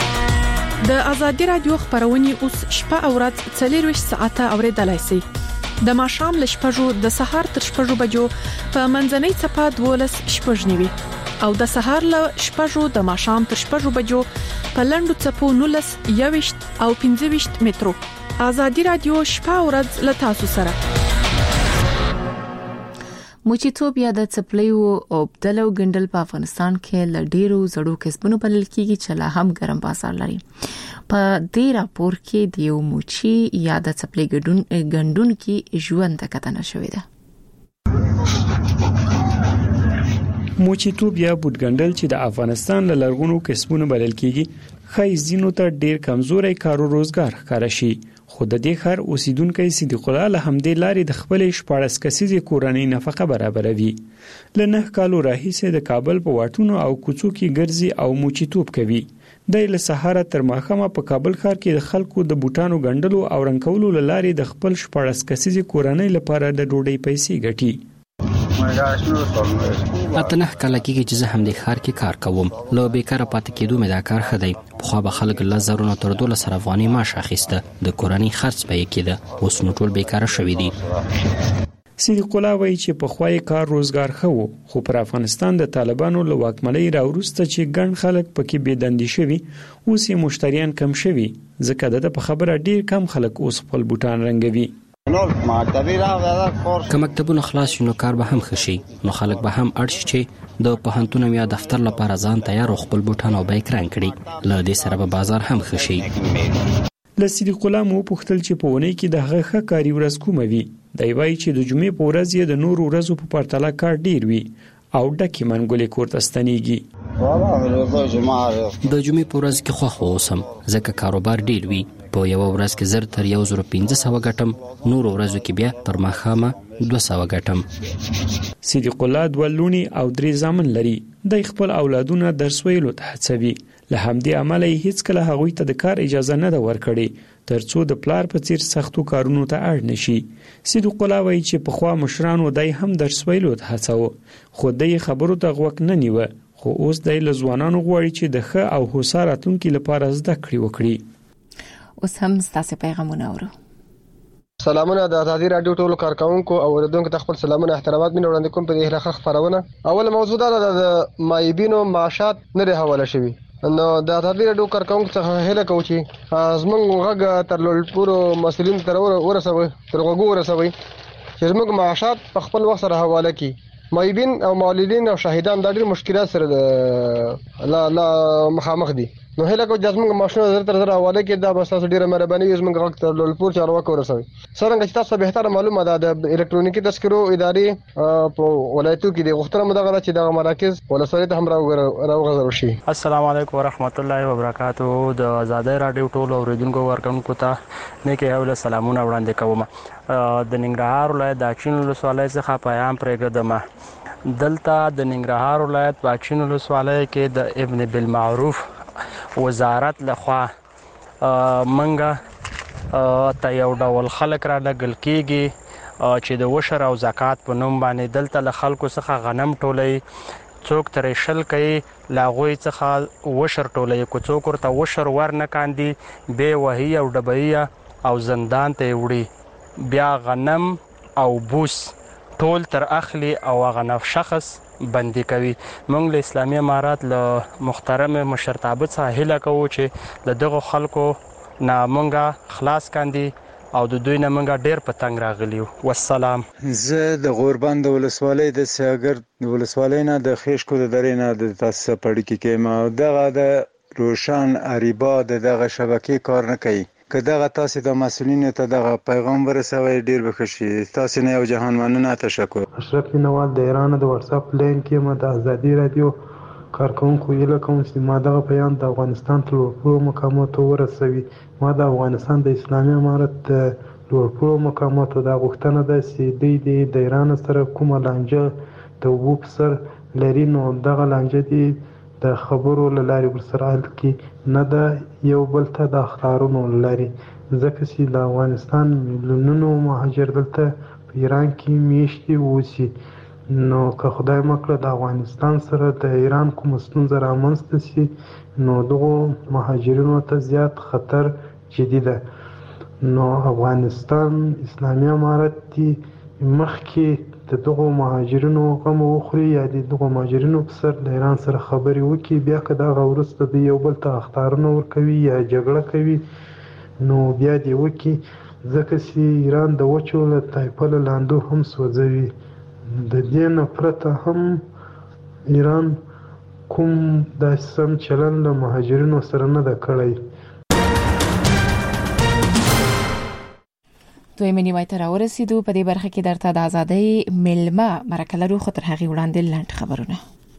د ازادي رادیو خبرونه اوس شپه او ورځ 24 ساعته اوریدلای شئ. د ماښام ل شپږو د سهار تر شپږو بجو په منځنۍ صفه 12 شپږ نیوي او د سهار ل شپږو د ماښام تر شپږو بجو په لندو صفو 19 21 او 25 مترو. آزادي رادیو شپه او ورځ له تاسو سره. موچیتوب یا د چپلیو او بدلو ګندل په افغانستان کې ل ډیرو زړو کسبونو بلل کیږي چې لا هم ګرم بازار لري. په دې راپور کې د یو موچی یا د چپلی ګندون کې ژوند کتنه شوې ده. موچیتوب یا بوټ ګندل چې د افغانستان له لرغونو کسبونو بلل کیږي خای زینو ته ډیر کمزوري کارو روزګار ښکار شي. خو د دې خر اوسیدونکو صدیق الله له همدې لارې د خپل 14 کسیزې کورنۍ نفقه برابروي. لنه کالو راهیسه د کابل په واټونو او کوڅو کې ګرځي او موچیتوب کوي. د له سهار تر ماښامه په کابل ښار کې د خلکو د بوټانو ګندلو او رنګولو لارې د خپل 14 کسیزې کورنۍ لپاره د ډوډۍ پیسې ګټي. اتنه کله کېږي چې زه هم د ښار کې کار کوم. لو بیکاره پاتې کېدو مې دا کار خدای په خو به خلک له زرونو تر 12 افغاني معاش اخیسته د کورنۍ خرڅ به یې کېده. اوس نو ټول بیکاره شوي دي. صدیق الله وایي چې په خوای کار روزګار خو خو پر افغانستان د طالبانو له واکمنۍ راوروسته چې ګڼ خلک پکې بېدندې شوي اوس یې مشتریان کم شوي ځکه د په خبره ډیر کم خلک اوس خپل بوټان رنګوي. که مکتبونه خلاص شي نو کار به هم خشي نو خلک به هم اړ شي چې د پوهنتون یا دفتر لپاره ځان تیار خپل بوټان او بایک رنګ کړي. له دې سره به بازار هم خشي. له صدیق الله مو پوښتل چې په ونې کې د هغه ښه کاري ورځ کومه وي. دی وایي چې د جمعې په ورځ یې د نورو ورځو په پرتله کار ډیر وي او ډکې منګولې کور ته ستنېږي. د جمعې په ورځ کې خوښ اوسم ځکه کاروبار ډیر وي. په یو ورځ کې زر تر 1500 ګټم نور ورځو کې بیا تر ماښامه 200 ګټم. صدیق الله دولونی او 3 زامن لري. د خپل اولادونه درس ویلو ته هڅوي. له همدې عمله هیڅ کله هغوی ته د کار اجازه نه ده ورکړې ترڅو د پلار په څیر سختو کارونو ته اړ نشي. صدیق الله وایي چې په خوا مشرانو دای هم درس ویلو ته هڅاو خو د خبرو ته غوږ نه نیوه. خو اوس د لزوانانو غواړي چې د ښه او هوسا راتلونکي لپاره زده کړې وکړي. اوس هم ستاسو پیغامونه اورو. سلامونه د آزادي رادیو ټولو کارکونکو او اوریدونکو ته خپل سلامونه احترامات مې وړاندې کوم په دې هغه خبرونه. اول موضوع دا د مایبینو معاشات نه دی حواله شوی. نو د آزادي رادیو کارکونکو څخه هله کوم چې زمونږ غږ تر لوړپورو مسولین تر ورسوي تر غوږو ورسوي چې زمونږ معاشات په خپل وخت سره حواله کی. مایبین او مولدین او شاهدان د ډېر مشکلات سره لا مخامخ دي. نو هله کو د زمونږ ماشومان تر زره حواله کې دا بس تاسو ډیره مهرباني زمونږ غږ تر لوړپور چارواکو ورسوي. څنګه چې تاسو به تر معلومه ده د الکترونیکي تذکرو ادارې په ولایتو کې د غوښتنه مدغه چې د مراکز ولسوالۍ ته هم راوغځول شي. السلام علیکم ورحمت الله وبرکاتہ. د آزادۍ رادیو ټولو اوریدونکو ورکوونکو ته نیکه اول سلامونه وړاندې کوم. د ننګرهار ولایت د اچین ولسوالۍ څخه پیغام پرېږدم. دلته د ننګرهار ولایت په اچین ولسوالۍ کې د ابن بالمعروف وزارت لخوا منګه ته یو ډول خلک را لګل کیږي چې د وشر او زکات په نوم باندې دلته له خلکو څخه غنم ټولې څوک تر شل کوي لاغوي څخه وشر ټولې کو څوک ورته وشر ور نه کاندي به وهي او ډبهیا او زندان ته وړي بیا غنم او بوس ټول تر اخلي او غنف شخص بندي کوي. موږ له اسلامي امارات له محترم مشرتابه څخه هیله کوو چې د دغه خلکو نه موږ خلاص کاندي او د دوی نه موږ ډیر په تنګ راغلیو. والسلام. زه د غوربند ولسوالۍ د سیاګر ولسوالۍ نه د خېشکو د درې نه د تاسو پړکی کې ما دغه د روشن اریبا دغه شبکې کار نه کوي. که دغه تاسو د مسؤلینو ته دغه پیغام ورسوي ډیر بخښي. تاسو نه یو جهان مننه تشکر. اشرف نوال د ایران د واتس اپ لین کې ما د آزادي رادیو کارکونکو یې لکه چې ما دغه بیان د افغانستان ټول ټولو مقاماتو ورسوي. ما د افغانستان د اسلامي امارت ټول مقاماتو د غوښتنه ده چې د ایران سره کومه لانجه د وبو سر لري نو دغه لانجه دی د خبرو لاري ورسره حل کی نه ده یو بل ته د اخطارونو لري ځکه چې د افغانستان ملیونونو مهاجر دلته په ایران کې میشتي اوسي. نو که خدای مکړه د افغانستان سره د ایران کوم ستونزه رامنځته شي نو دغه مهاجرینو ته زیات خطر جدي ده. نو افغانستان اسلامي امارت دی مخکې د دغو مهاجرینو غم وخوري یا د دغو مهاجرینو په سر د ایران سره خبرې وکړي، بیا که دغه وروسته د یو بل ته اخطارونه ورکوي یا جګړه کوي نو بیا دې وکړي، ځکه چې ایران د وچو له تایپه له لاندو هم سوځوي. د دې نه پرته هم ایران کوم داسې سم چلن له مهاجرینو سره نه ده کړی. دویمه نیمه ته راورسېدو. په دې برخه کې درته د ازادۍ ملمه مرکه لرو، خو تر هغې وړاندې لنډ خبرونه.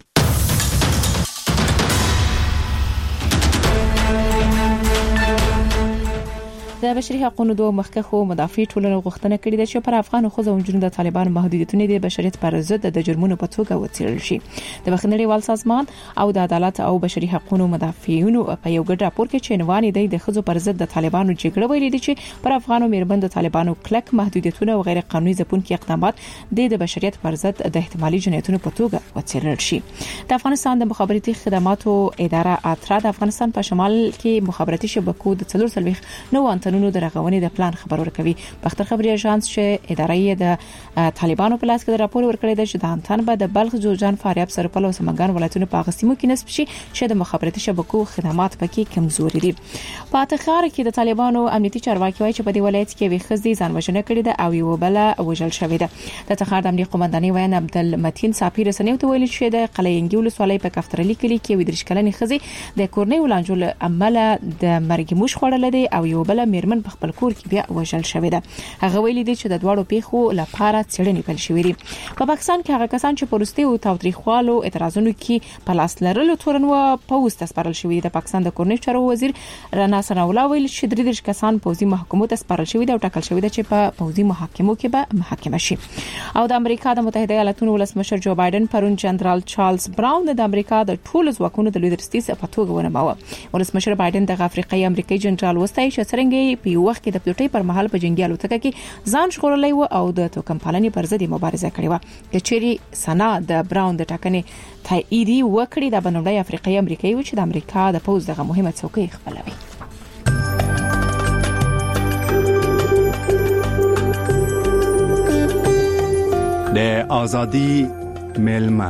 د بشري حقوقو دوه مخکښو مدافع ټولنو غوښتنه کړې ده چې پر افغان ښځو او نجونو د طالبانو محدودیتونه د بشریت پر ضد د جرمونو په توګه وڅېړل شي. د بخښنړیوال سازمان او د عدالت او بشري حقوقو مدافعینو په یو ګډ راپور کې چې عنوان دی د ښځو پر ضد د طالبانو جګړه ویلي دي چې پر افغانو میرمنو د طالبانو کلک محدودیتونه او غیر قانوني ځپونکي اقدامات د بشریت پر ضد د احتمالي جنایتونو په توګه وڅېړل شي. د افغانستان د مخابراتي خدماتو اداره اترا د افغانستان په شمال کې مخابراتي شبکو د 4 نو نو د رغونې د پلان خبر ورکوي. بختر خبري اژانس چې ادارې د طالبانو په لاس کې د راپور ورکړی دی چې د انتن به د بلخ، جوزجان، فاریاب، سرپل او سمنګان ولایتونو په غسیمو کې نسب شي چې د مخابراتي شبکو خدمات پکې کمزوري دي. په تخار کې د طالبانو امنیتي چارواکي وایي چې په دې ولایت کې وخزي ځان وژنه کړې ده او یو بل وژل شوې ده. د تخار د امنیتي قومندانۍ ویان عبدالمتین صافی رسنیو ته ویل چې د قلیینګي ولسوالۍ په کفترلی کلی کې ویدرش کلنې خزي د کورنۍ ولانجو عمل د مرګ موش خړل دي او یو بل میرمن په خپل کور کې بیا وژل شوې ده. هغه ویلي دي چې د دواړو پیښو لپاره څېړنې پیل شوې دي. په پاکستان کې هغه کسان چې پروستي او تاوتریخوالو اعتراضونو کې په لاس لرلو تورن و پوسټ سپارل شوې دي. د پاکستان د کورنۍ چارو وزیر رانا ثناءالله ویل چې 33 کسان پوځي محکمو ته سپارل شوې دي او ټاکل شوې ده چې په پوځي محاکمو کې به محاکمه شي. او د امریکا د متحده ایالاتونو ولسمشر جو بایدن پرون جنرال چارلز براون د امریکا د ټولو ځواکونو د لوی درستي په توګه ونوماوه. ولسمشر بایدن د افریقایي امریکایي جنرال وستای چې څنګه په یو وخت کې د پټۍ پر مهال په جنگي الوتکه کې ځان ژغورلی و او د توکم پالنې پر ضد مبارزه کړې و. د چيري سنا د براون د ټاکنې تایید وکړي د بنوړی افریقایي امریکایي و چې د امریکا د پوز دغه مهمه څوکۍ خپلوي. د ازادي ملمه.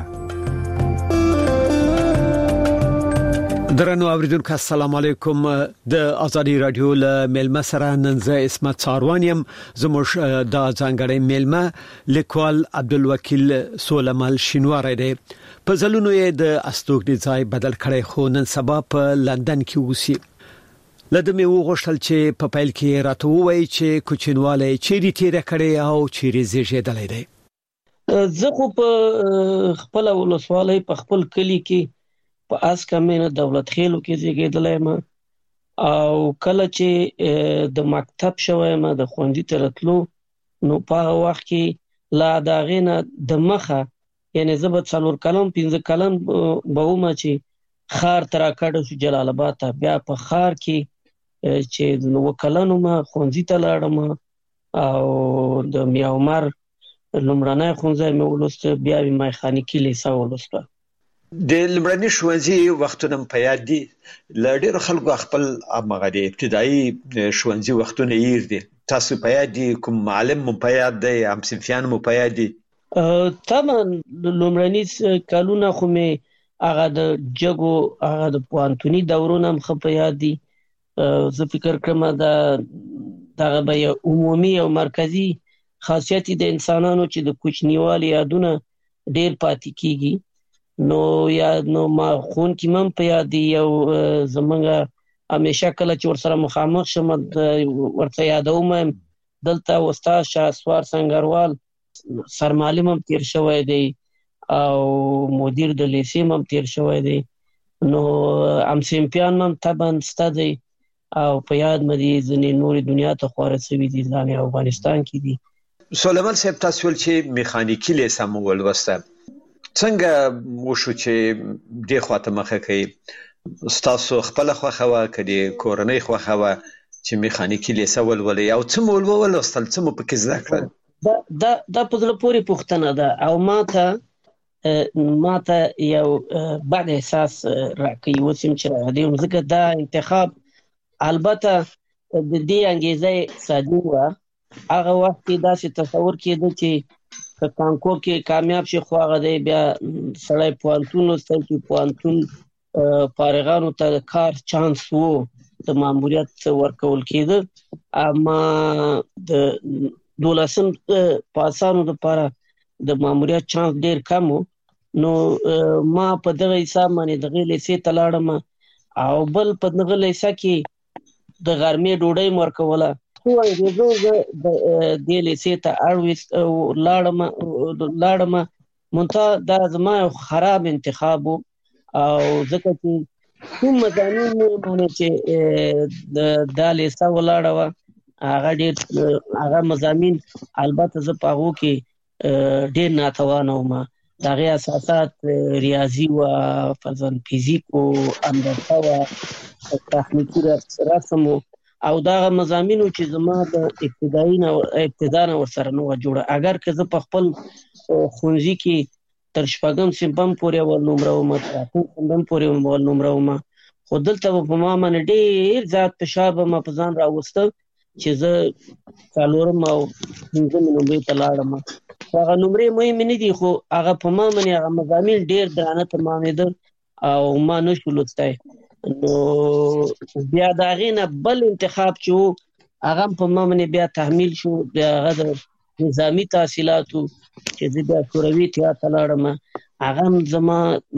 درنو اوریدونکو السلام علیکم. د ازادي رادیو له ملمه سره نن زه اسمت ساروانیم. زموږ د ځانګړي ملمه لیکوال عبدالوکیل سولمال شینواری دی. په ځلونو یې د استوګنې ځای بدل کړی خو نن سبا په لندن کې اوسي. لدې مې وغوښتل چې په پیل کې راته ووایي چې کوچنواله چیرې تیر کړي او چیرې زیږیدلې دی. زه خو په خپل ولسوالۍ په خپل کلی کې په اسکمنه دولت خېلو کې زیږیدلې ما او کله چې د مکتب شوم د خوندې ترتلو نو په وخت کې لا داغینه د مخه یعنی زه به 4 کلم 15 کلم به ومه چې خار تر کډه شو جلال آباد ته بیا په خار کې چې نو کلنو ما خوندې ته لاړم او د میاومر لمړنۍ خوندې مې ولست بیا میخانیکی لیسا ولست. د لمړنۍ ښوونځي وختونه په یاد دي. لړ خلکو خپل هغه د ابتدایي ښوونځي وختونه یې دي. تاسو په یاد دي کوم معلم مو په یاد دی هم صنفیان مو په یاد دي؟ طبعا لمړنۍ کلونه خو مې هغه د جګو هغه د پوانتونی دورونه هم په یاد دي. زه فکر کوم دا به عمومي او مرکزی خاصیت د انسانانو چې د کوچنیوالي یادونه ډېر پاتې کیږي. نو یاد نو ما خون کې مم په یاد دی او زمونږه همیشه کله چې ورسره مخامخ شم ورته یادوم دلته استاد شاسوار سنگروال سرمعلم هم تیر شوی دی او مدیر د لیسې هم تیر شوی دی. نو ام سیمپیان هم طبعا ستدي او په یاد مې ځنې نورې دنیا ته خورې سوي دي ځانې افغانستان کې دي. سولمان صاحب تاسو ول چې میخانیکی لیسه مو ولوسته څنګه وشو چې د خواته مخه کوي تاسو خپل خوخه وا کړي کورنۍ خوخه وا چې میخانیکی لیسه ولولې او څه مو ولوستل څه مو پکې زده کړل؟ دا په دل پورې پوښتنه ده او ماته یو بعد احساس راکې وسیم چې د ځکه دا انتخاب البته د دې انګیزه اقتصادي وه. هغه وخت کې داسې تصور کېده چې که کانکور کې کامیاب شي خو هغه دی بیا سړی پوهنتون لوستی چې پوهنتون فارغانو ته د کار چانس و د ماموریت ورکول کېده. اما د 12 پاسانو لپاره د ماموریت چانس ډیر کم و. نو ما په دغه حساب باندې دغه لیسې ته لاړم او بل په دغه لیسه کې د غرمې ډوډۍ مې ورکوله. خو انګېزو زه د دې لیسې ته اړ لاړم منتها دا زما یو خراب انتخاب و او ځکه چې کوم مضامین مې باندې چې دا لیسه ولاړه وه هغه مضامین البته زه په هغو کې ډېر ناتوانه وم. د هغې اساسات ریاضي وه، فرضاً فزیک و، اندازه وه، تخنیکي رسم و او دغه مضامینو چې زما د ابتدا نه ورسره نه وه جوړه. اگر که زه په خپل ښوونځي کې تر 6 صنف پورې اول نمره وم، تر 8 صنف پورې اول نمره وم، خو دلته به په ما باندې ډېر زیات فشار به ما په ځان راوسته چې زه 4 او 5 نمرې ته لاړم. هغه نمرې مهمې نه دي خو هغه په ما باندې هغه مضامین ډېر درانه تمامېدل او ما نشو لوستی. نو بیا د هغې نه بل انتخاب چې و هغه هم په ما باندې بیا تحمیل شو د هغه د نظامي تحصیلاتو چې زه بیا شوروي اتحاد ته لاړم. هغه هم زما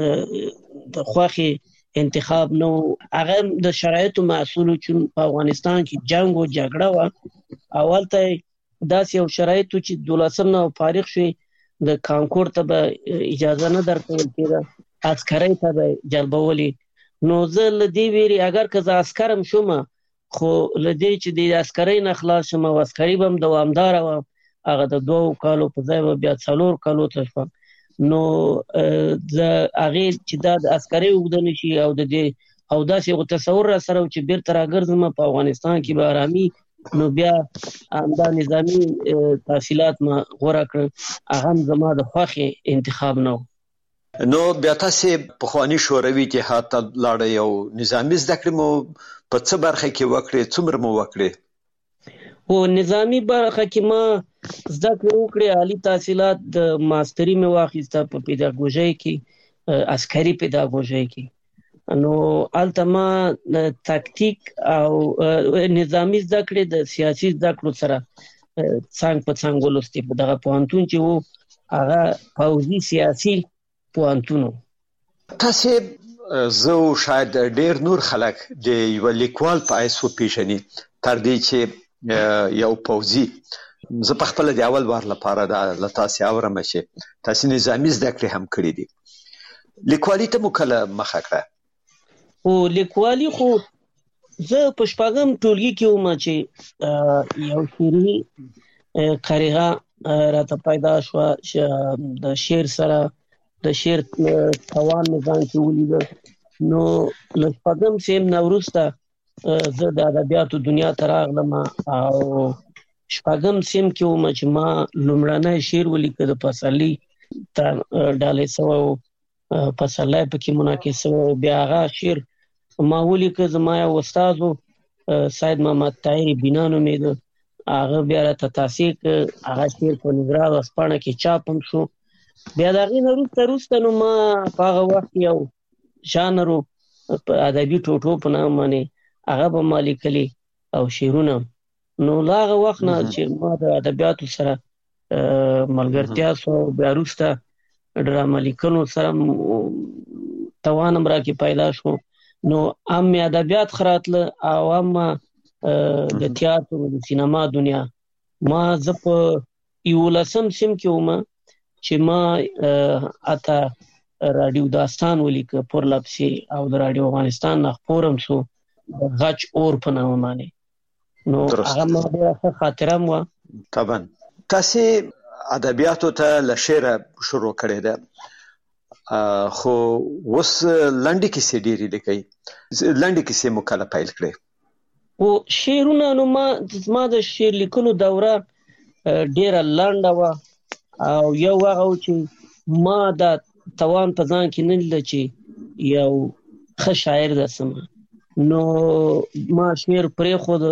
د خوښې انتخاب نه و. هغه هم د شرایطو محصول چون په افغانستان کې جنګ و جګړه وه. اول ته داسې یو شرایط و چې 12 نه فارغ شوي د کانکور ته به اجازه نه درکول کېده، عسکرۍ ته به جلبولې. نو زه له دې ویرې اگر که زه عسکر هم شوم خو له دې چې د عسکرۍ نه خلاص شم او عسکري به هم دوامداره وه، هغه د 2 کالو په ځای به بیا 4 کالو ته شوم. نو زه هغې چې دا د عسکرۍ اوږده نه شي او د دې او داسې یو تصور را سره و چې بیرته راګرځم په افغانستان کې به ارامي، نو بیا همدا نظامي تحصیلات ما غوره کړل. هغه هم زما د خوښې انتخاب نه و. نو بیا تاسې پخواني شوروي اتحاد ته لاړئ او نظامي زده کړې مو په څه برخه کې وکړې؟ څومره مو وکړې؟ په نظامي برخه کې ما زده کړې وکړې. عالي تحصیلات د ماستري مې واخیسته په پیداګوژۍ کې، عسکري پیداګوژۍ کې. نو هلته ما تکتیک او نظامي زده کړې د سیاسي زده کړو سره څنګ په څنګ ولوستې. په دغه پوهنتون چې و هغه پوځي سیاسي پوهنتون و. تاسې زه او شاید ډېر نور خلک د یو لیکوال په حیث وپېژني تر دې چې یو پوځي. زه په خپله د اول بار لپاره له تاسې اورم چې تاسې نظامي زده کړې هم کړې دي. لیکوالي ته مو کله مخه کړه؟ خو لیکوالي خو زه په 4 ټولګي کې وم چې یو شعري قریغه راته پیدا شوه د شعر سره، د شعر توان مې ځان کې ولیده. نو له 4 صنف نه وروسته زه د ادبیاتو دنیا ته راغلم او 4 صنف کې وم چې ما لومړنی شعر ولیکه د پسرلي ته ډالۍ سوی و، پسرلی پکې منعکس سوی و. بیا هغه شعر ما ولیکه، زما یو استاد و سید محمد طاهر بینا نومېده، هغه بیا راته تاثیر کړ. هغه شعر په نظرات ورځپاڼه کې چاپ هم شو. بیا د هغې نه وروسته نو ما په هغه وخت یو ژانر و په ادبي ټوټو په نام باندې هغه به ما لیکلي او شعرونه. نو له هغه وخت نه چې ما د ادبیاتو سره ملګرتیا سوه، بیا وروسته ډرامه لیکلو سره توان هم راکې پیدا شو. نو هم مې ادبیات ښه راتله او هم د تیاتر او د سینما دنیا. ما زه په 11 صنف کې وم چې ما اته رادیو داستان ولیکه پر لپسې او د رادیو افغانستان نه خپور هم شو د غچ اور په نامه باندې. نو هغه ما ډېره ښه خاطره هم وه. طبعا تاسې ادبیاتو ته له شعره شروع کړې ده، خو اوس لنډې کیسې ډېرې لیکئ. لنډې کیسې مو کله پیل کړې؟ خو شعرونه نو زما د شعر لیکلو دوره ډېره لنډه وه او یو هغه و چې ما دا توان په ځان کې نه لیده چې یو ښه شاعر ده سم. نو ما شعر پرېښود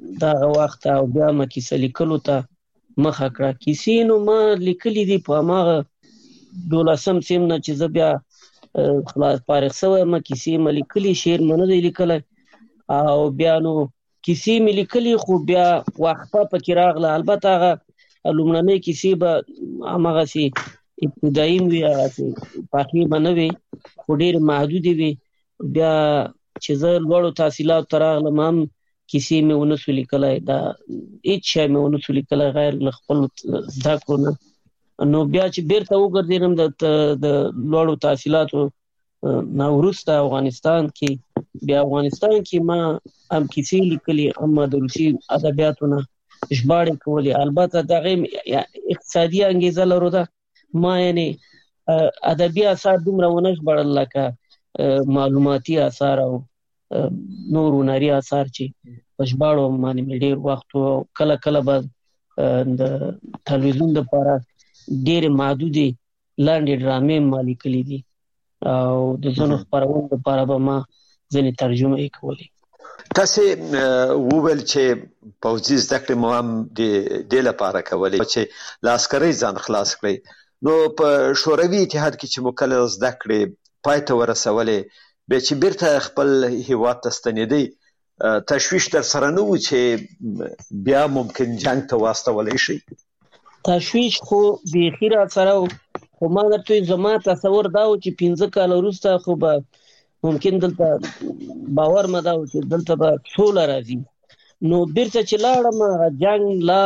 دا وخت او بیا ما کیسه لیکلو ته مخه کړه. کیسې نو ما لیکلې دي په هغه 12 سیم نه چې زه بیا خلاص فارغ شوی ما کیسې ما لیکلې، شعر ما نه دی لیکلی او بیا نو کیسې مې لیکلې خو بیا وقفه پکې راغله. البته هغه لومړنۍ کیسې به هماغسې ابتدایي وي، هغسې پخې به نه وي خو ډېرې محدودې وي. بیا چې زه لوړو تحصیلاتو ته راغلم هم کیسې مې ونه سو لیکلی، دا هېڅ شی مې ونه سو لیکلی غیر له خپلو زده کړو نه. نو بیا چې بیرته وګرځېدم د لوړو تحصیلاتو نه وروسته افغانستان کې، بیا افغانستان کې ما هم کیسې لیکلي، هم د روسي ادبیاتو نه ژباړې کولې. البته د هغې اقتصادي انګېزه لرله، ما یعنې ادبي اثار دومره ونه ژباړل لکه معلوماتي اثار او نور هنري اثار چې په ژباړو باندې مې ډېر وخت و. کله کله به د تلویزیون دپاره ډېرې محدودې لنډې ډرامې ما لیکلي دي او د ځینو خپرونو دپاره به ما ځینې ترجمه یې کولې. تاسې وویل چې پوځي زده کړې مو هم د دې لپاره کولې چې له عسکرۍ ځان خلاص کړئ. نو په شوروي اتحاد کې چې مو کله زده کړې پای ته ورسولې، بیا چې بیرته خپل هیواد ته ستنېدئ، تشویش در سره نه و چې بیا ممکن جنګ ته واستولی شئ؟ تشویش خو بیخي را سره و، خو ما درته زما تصور دا و چې 15 کاله وروسته خو به ممکن دلته باور مې دا و چې دلته به سوله راځي. نو بیرته چې لاړم جنګ لا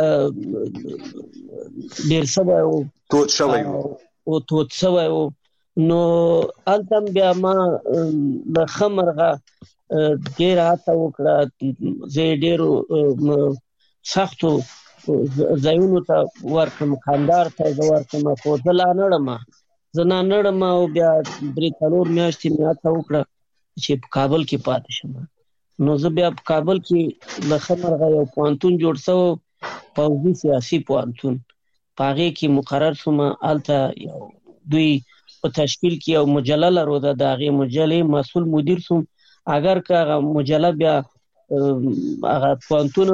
ډېر شوی و، تود شوی و. نو هلته بیا ما له ښه مرغه ډېره هڅه وکړه، زه یې ډېرو سختو ځایونو ته ورکړم، کندهار ته زه ورکړم، خو زه لا نړم او بیا 3-4 میاشتې مې هڅه وکړه چې په کابل کې پاتې شم. نو زه بیا په کابل کې له ښه مرغه یو پوهنتون جوړ شوی، پوځي سیاسي پوهنتون، په هغې کې مقرر شوم. هلته یو دوی په تشکیل کې یو مجله لرله، د هغې مجلې مسؤل مدیر شوم. اگر که هغه مجله بیا هغه پوهنتون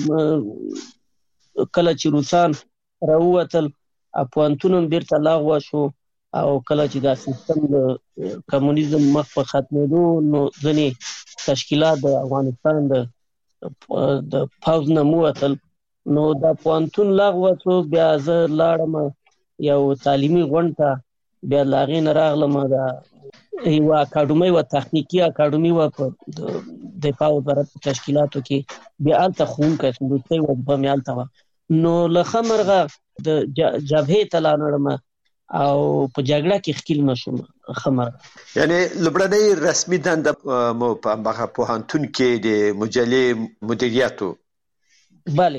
کله چې روسان راووتل، پوهنتون هم بیرته لغوه شو او کله چې دا سیستم د کمونیزم مخ په ختمېدو، نو ځینې تشکیلات د افغانستان د پوځ نه ووتل، نو دا پوهنتون لغوه شو. بیا زه لاړم یو تعلیمي غونډ ته، بیا له هغې نه راغلم د یوه اکاډمۍ وه، تخنیکي اکاډمي وه په دفاع وزارت په تشکیلاتو کې، بیا هلته ښوونکی شوم، وروستۍ وظیفه مې هلته وه. نو له ښه مرغه د جبهې ته لاړم او په جګړه کې ښکیل نه شوم. ښه مرغه یعنې لومړنۍ رسمي دنده مو په هماغه پوهنتون کې د مجلې مدیریت و؟ بله.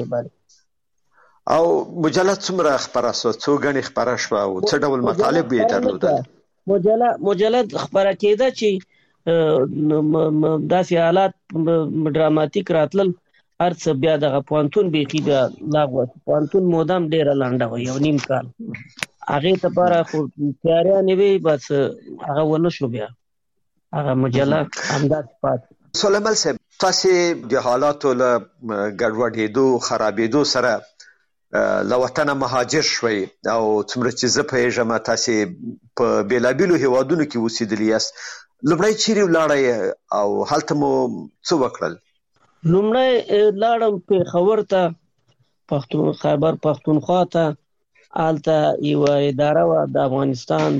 او مجله څومره خپره شوه؟ څو ګڼې خپره شوه او څه ډول مطالب یې درلودل؟ مجله خپره کېده چې داسې حالات ډراماتیک راتلل، هر څه بیا دغه پوهنتون بیخي بیا لغوه. پوهنتون مودام ډېره لنډه وه، 1.5 کال. هغې لپاره خو تیاریانې وې، بس هغه ونه شو. بیا هغه مجله همداسې پاتې. سلیمان صاحب، تاسې د حالاتو له ګډوډېدو خرابېدو سره له وطنه مهاجر شوئ او څومره چې زه پوهېږم تاسې په بېلابېلو هېوادونو کې اوسېدلي یاست. لومړی چیرې ولاړئ او هلته مو څه وکړل؟ لومړی لاړم پېښور ته، خیبر پښتونخوا ته. هلته یوه اداره وه د افغانستان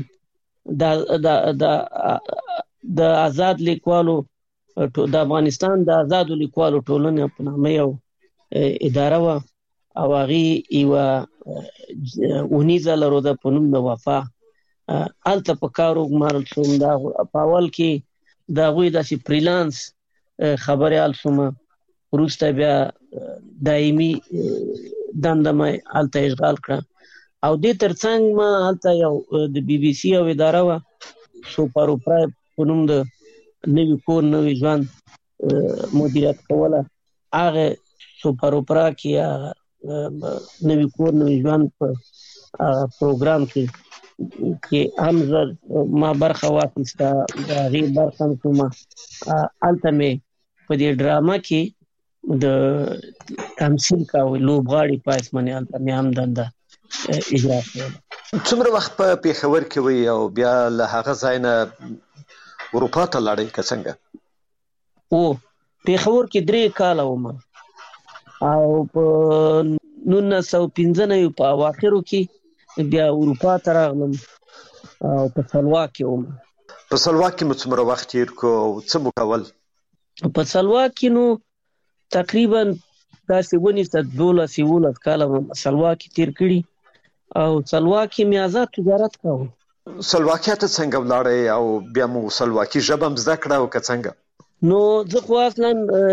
د آزاد لیکوالو د افغانستان د آزادو لیکوالو ټولنې په نامه یو اداره وه او هغې یوه اونیزه لرله په نوم د وفا. هلته په کار وګمارل شوم. په اول کې د هغوی داسې فریلانس خبریال شوم، وروسته بیا دایمي دنده مې هلته اشغال کړه او دې ترڅنګ ما هلته یو د BBC یو اداره وه، سوپاروپرای په نوم د نوي کور نوي ژوند مدیریت کوله. هغه سوپاروپرا کې نوي کور نوي ژوند په پروګرام کې هم ما برخه واخیسته، د هغې برخه هم شومه. هلته مې په دې ډرامه کې د تمثيل کاوه لوبغاړي پاس باندې البته مې هم دنده اجرا کوله. څومره وخت په پیښور کې وي او بیا له هغه ځای نه اروپا ته لاړې که څنګه؟ او پیښور کې 3 کاله وم او په 1995 په اواخرو کې بیا اروپا ته راغلم او په سلواک کې وم. په سلواک کې مو څومره وخت تیر کو او څه مو کول؟ په سلواک کې نو تقریبا داسې ونیسه 12 کاله سلواک کې تیر کړي او سلواک کې مې آزاد تجارت کاوه. سلواکیا ته څنګه ولاړې او بیا مو سلواکي ژبه هم زده کړه او که څنګه؟ نو زه خو اصلا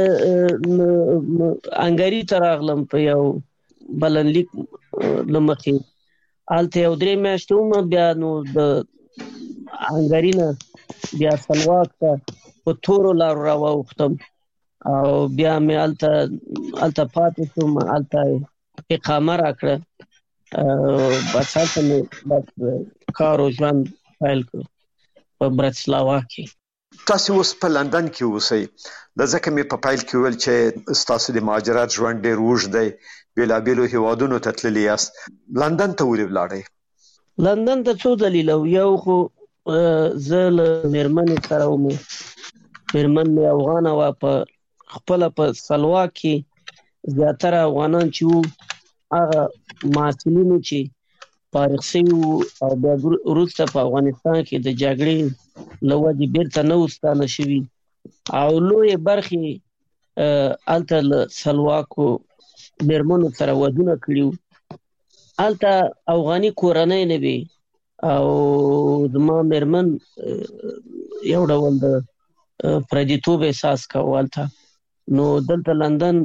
انګری ته راغلم په یو بلنلیک له مخې هلته یو 3 میاشتې وم. بیا نو د انګری نه بیا سلواک ته په تورو لارو راواوښتم او بیا مې هلته پاتې شوم. هلته اقامه راکړه بس هلته مې کار او ژوند پیل کړ په براتسلاوا کې. تاسو اوس په لندن کې اوسئ. د ځکه مې په پیل کې ویل چې ستاسو د مهاجرت ژوند ډېر اوږد دی، بېلابېلو هیوادونو ته تللي یاست. لندن ته ولې ولاړئ؟ لندن ته څو دلیله. یو خو زه له مېرمنې سره وم. مېرمن مې افغانه وه. په خپله په سلواک کې زیاتره افغانان چې وو هغه محصلینو چې فارغ شوي وو او بیا وروسته په افغانستان کې د جګړې له وجې بیرته نه وستانه شوي او لویې برخې هلته له سلواکو مېرمنو سره ودونه کړي وو. هلته افغاني کورنۍ نه وي او زما مېرمن یو ډول د پردیتوب احساس کوه هلته. نو دلته لندن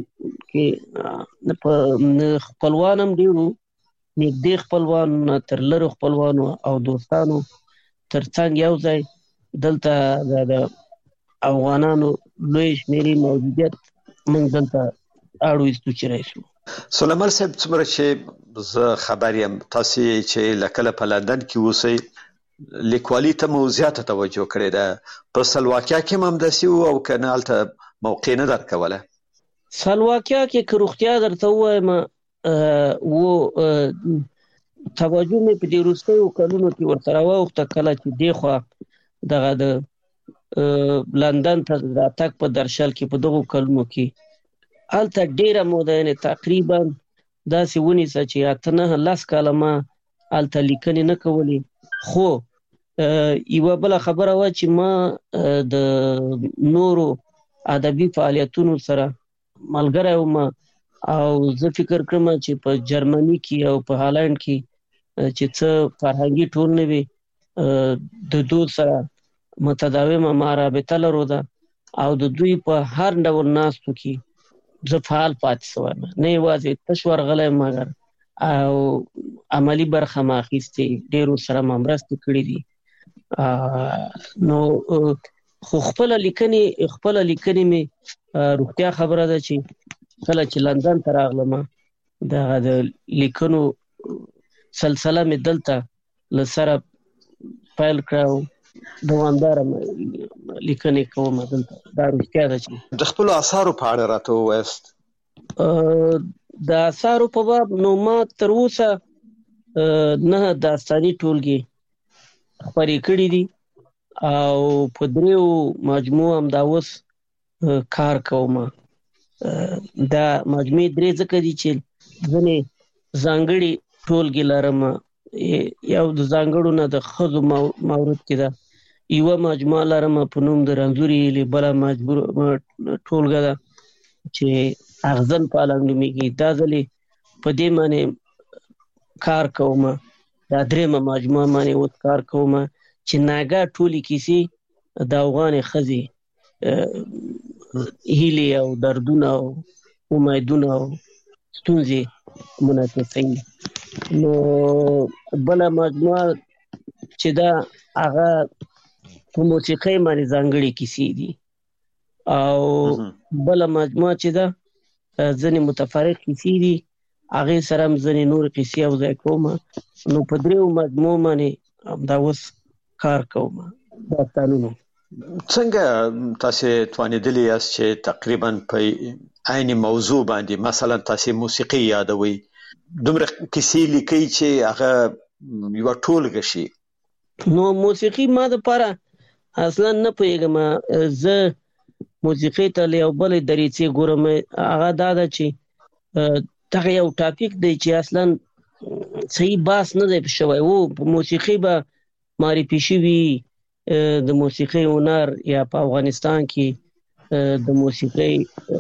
کې خپلوان هم ډېر وو، نږدې خپلوان تر لرو خپلوانو او دوستانو تر څنګ یو ځای دلته د افغانانو لوی شمېرې موجودیت موږ دلته اړو ایستو شو. سلیمان صاحب څومره چې زه خبر یم تاسو چې لکه په لندن کې اوسئ لیکوالي ته مو زیاته توجه کړې ده. په سلواکیا کې هم همداسې وو او که نه هلته موقع نه درکوله؟ سلواکیا کې که رښتیا درته ووایم توجه مې په دې وروستیو کلونو کې ورته راواوښته کله چې دې خوا دغه د لندن ته د راتګ په درشل کې په دغو کلونو کې هلته ډېره موده یعنې تقریبا داسې ونیسه چې 8-9 کاله ما هلته لیکنې نه کولې. خو یوه بله خبره وه چې ما د نورو ادبي فعالیتونو سره ملګری وم او زه فکر کړم چې په جرمني کې او په هالند کې چې څه فرهنګي ټولنې وي د دوی سره متداومه ما رابطه لرو ده او د دوی په هر ډول ناستو کې زه فعال پاتې شوم. نه یوازې تش ورغلی مګر او عملي برخه ما اخیستې، ډېرو سره ما مرستې کړې دي. نو خو خپله لیکنې مې روغتیا خبره ده چې کله چې لندن ته راغلم دغه د لیکنو سلسله مې دلته له سره پیل کړه او دوامداره لیکنې کوم دلته. دا روغتیا ده چې د خپلو اثارو په اړه راته ووایاست. د اثارو په باب نو ما تر اوسه 9 داستاني ټولګې خپرې کړي دي او په 3 مجموعه همدا اوس کار کوم. دا مجموعې 3 ځکه دي چې ځینې ځانګړي ټولګې لرم. یو د ځانګړو نه د ښځو مورد کې ده. یوه مجموعه لرم په نوم د رنځورې هیلې، بله ټولګه ده چې اغزن پالنګ نومیږي. دا ځلې په دې باندې کار کوم. دا 3مه مجموعه باندې اوس کار کوم چې ناګه ټولې کیسې د افغانې ښځې هیلې او دردونه او امیدونه او ستونزې منعکسوي. نو بله مجموعه چې دا هغه په موسیقۍ باندې ځانګړې کیسې دي او بله مجموعه چې ده ځینې متفرق کیسې دي، هغې سره هم ځینې نورې کیسې یوځای کوم. نو په 3 مجموعو باندې همدا اوس کار کوم داستانونو. څنګه تاسو توانېدلی یاست چې تقریبا په عین موضوع باندې مثلا تاسو موسیقي یادوي دومره کیسې لیکي چې هغه یو ټولګه شي؟ نو موسیقي ما د پاره اصلا نه پېږم، زه موسیقي ته یو بل درېڅې ګورم. هغه دا ده چې دغه یو ټاپک دی چې اصلا صحیح باس نه دی شوی. او موسیقي به معرفي شوي د موسیقي هنر یا په افغانستان کې د موسیقي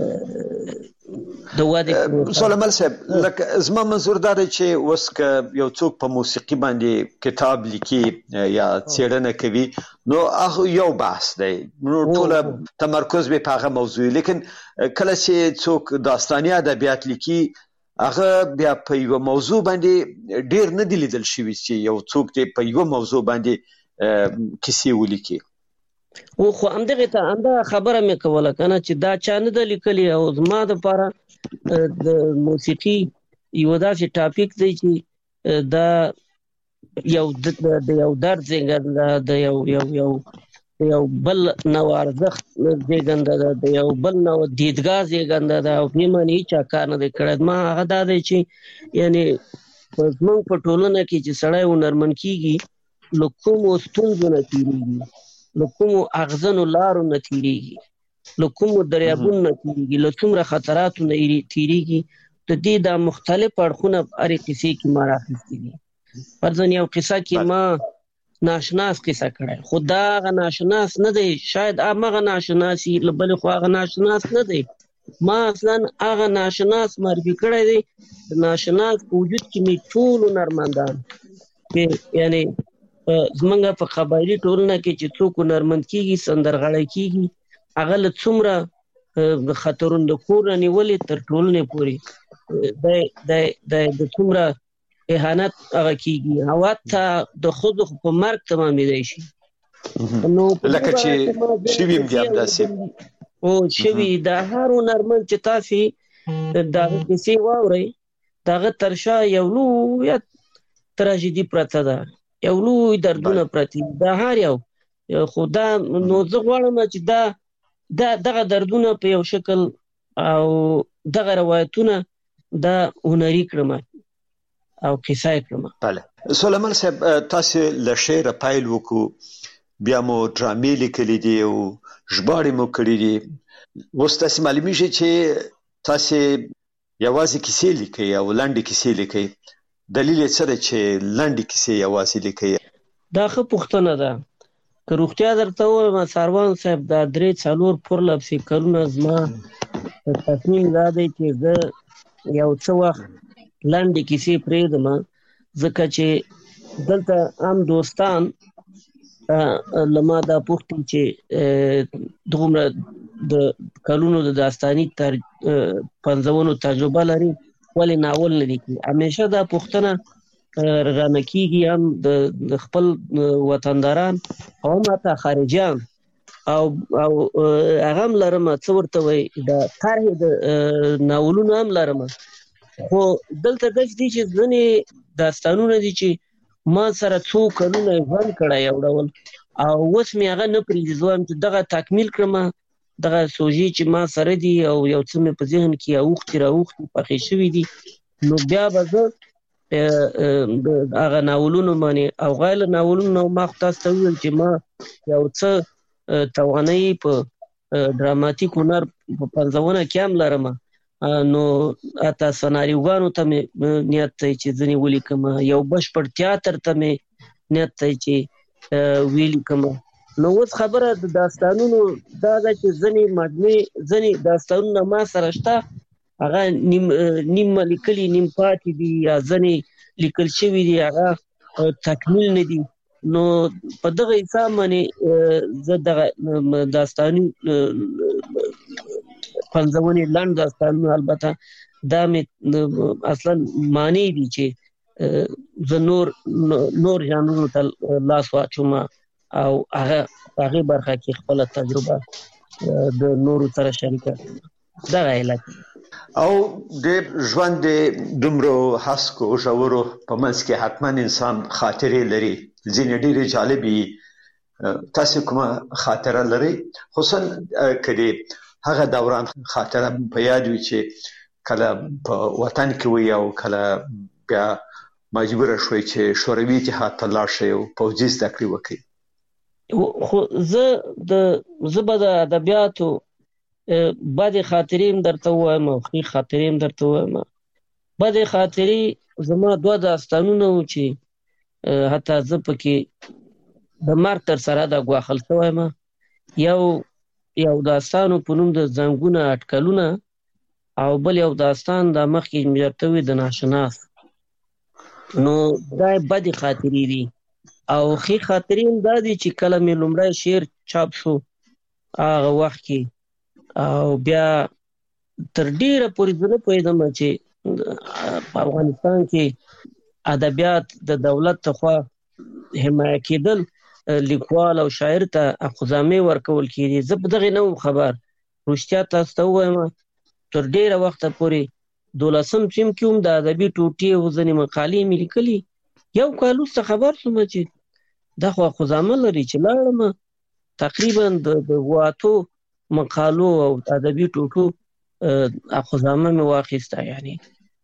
د واده سلیمان صاحب لکه زما منظور دا دی چې اوس که یو څوک په موسیقي باندې کتاب لیکي یا څېړنه کوي نو هغه یو بحث دی، نو ټول تمرکز به په هغه موضوع، لیکن کله چې څوک داستاني ادبیات لیکي هغه بیا په یو موضوع باندې ډیر نه دی لیدل شوی چې یو څوک دې په یو موضوع باندې کیسې ولیکي. او خو همدغه ته همدا خبره مې کوله کنه چې دا چا نه د لیکلي. او زما د لپاره د موسیقي یو داسې ټاپک دی چې دا یو د یو درد زیږنده د یو بل نو ارزښت زیږنده ده، د یو بل نو دیدګاه زیږنده ده، او په معنی هیڅ کار نه دی کړی. ما هغه دا دی چې یعنی زموږ په ټولنه کې چې سړی هنرمند کېږي له کومو ستونزو نه تېرېږي، له کومو اغزنو لارو نه تېرېږي، له کومو دریابونو نه تېرېږي، له څومره خطراتو نه تېرېږي. د دې دا مختلف اړخونه هرې قصې کې ما راخیستي دي. فرضاً یو قصه کې ما ناشناس قصه کړی، خو دا هغه ناشناس نه دی، شاید همغه ناشناس وي، له بلې خوا هغه ناشناس نه دی. ما اصلا هغه ناشناس معرفي کړی دی. د ناشناس په وجود کې مې ټول هنرمندان یعنی زمونږ په قبایلي ټولنه کې چې څوک هنرمند کېږي، سندرغاړی کېږي، هغه له څومره خطرونو د کور نه نیولې تر ټولنې پورې د څومره اهانت هغه کېږي، او حتی د ښځو په مرګ تمامېدی شي. نو لکه چې شوي هم دي همداسې او شوي د هر هنرمند چې تاسې د هغه کیسې واورئ د هغه تر شا یو لویه تراژیدي پرته ده، یو لوی دردونه پرتې دي، دا هر یو. خو دا نو زه غواړم چې دغه دردونه په یو شکل او دغه روایتونه دا هنري کړم او قصه یې کړم. بله سلیمان صاحب، تاسو له شعره پیل وکړو، بیا مو ډرامې لیکلي دي او ژباړې مو کړي دي. اوس تاسې معلومیږي چې تاسې یوازې کیسې لیکئ او لنډې کیسې لیکئ. دلیل یې څه دی چې لنډې کیسې یوازې لیکئ؟ دا ښه پوښتنه ده. که روغتیا درته ووایم ساروان صاحب، دا 3-4 پرله پسې کلونه زما تصمیم دا دی چې زه یو څه وخت لنډې کیسې پرېږدم، ځکه چې دلته عام دوستان له ما دا پوښتي چې دومره د کلونو د داستاني پنځونو تجربه لري ولې ناول نه لیکي. همیشه دا پوښتنه رانه کېږي، هم د خپل وطنداران او هم حتی خارجیان، او هغه هم لرم څه ورته وایي د طرحې د ناولونو هم لرم. خو دلته داسې دي چې ځینې داستانونه دي چې ما سره څو کلونه ژوند کړی یو ډول، او اوس مې هغه نه پرېږدي. زه وایم چې دغه تکمیل کړم، دغه سوژې چې ما سره دي او یو څه مې په ذهن کې اوښتي راوښتي پخې شوي دي، نو بیا به زه هغه ناولونو باندې او غیر ناولونو ما خو تاسو ته وویل چې ما یو څه توانایي په ډراماتیک هنر په پنځونه کې هم لرم. نو حتی سناریوګانو ته مې نیت دی چې ځینې ولیکم، یو بشپړ تیاتر ته مې نیت دی چې ولیکم. نو اوس خبره د داستانونو دا ده چې ځینې داستانونه ما سره شته، هغه نیم لیکلي نیم پاتې دي، یا ځینې لیکل شوي دي هغه تکمیل نه دي. نو په دغه حساب باندې زه دغه داستاني پنځونې لنډ داستانونه، البته دا مې اصلا معنی دي چې زه نور ژانرونو ته لاس واچوم او هغه برخه کې خپل تجربه د نورو سره شریکه دغه علت. او د ژوند دومره هسکو ژورو په منځ کې حتما انسان خاطرې لري، ځینې ډېرې جالبې. تاسو کومه خاطره لرئ، خصوصا که د هغه دوران خاطره په یاد وي چې کله په وطن کې وي او کله بیا مجبور شوي چې شوروي اتحاد ته لاړ شي او پوځي زده کړې وکړي. خو زه به د ادبیاتو بدې خاطرې درته وایم او ښې خاطرې درته وایم. بدې خاطرې زما 2 داستانونه وو چې حتی زه پکې د مرګ تر سره د ګواښل شوی یم. یو داستانو په نوم د زنګونه اټکلونه او بل یو داستان د مخکې مې درته وویل د ناشناس. نو دا بدې خاطرې دي او ښې خاطرې هم دا دي چې کله مې لومړی شعر چاپ شو هغه وخت کې او بیا تر ډیره پورې زه نه پوهېدم چې په افغانستان کې ادبیات د دولت لخوا حمایه کېدل، لیکوال او شاعر ته اخذامې ورکول کېدي. زه په دغې نه وم خبر. رښتیا تاسو ته ووایم تر ډیره وخته پورې 12م ټیم کې هم د ادبي ټوټې او ځینې مقالې مې لیکلي. یو کال وروسته خبر شوم چې دا خو اخذامه لري چې لاړم تقریبا د 8 مقالو او ادبي ټوټو اخذامه مې واخیسته. یعنی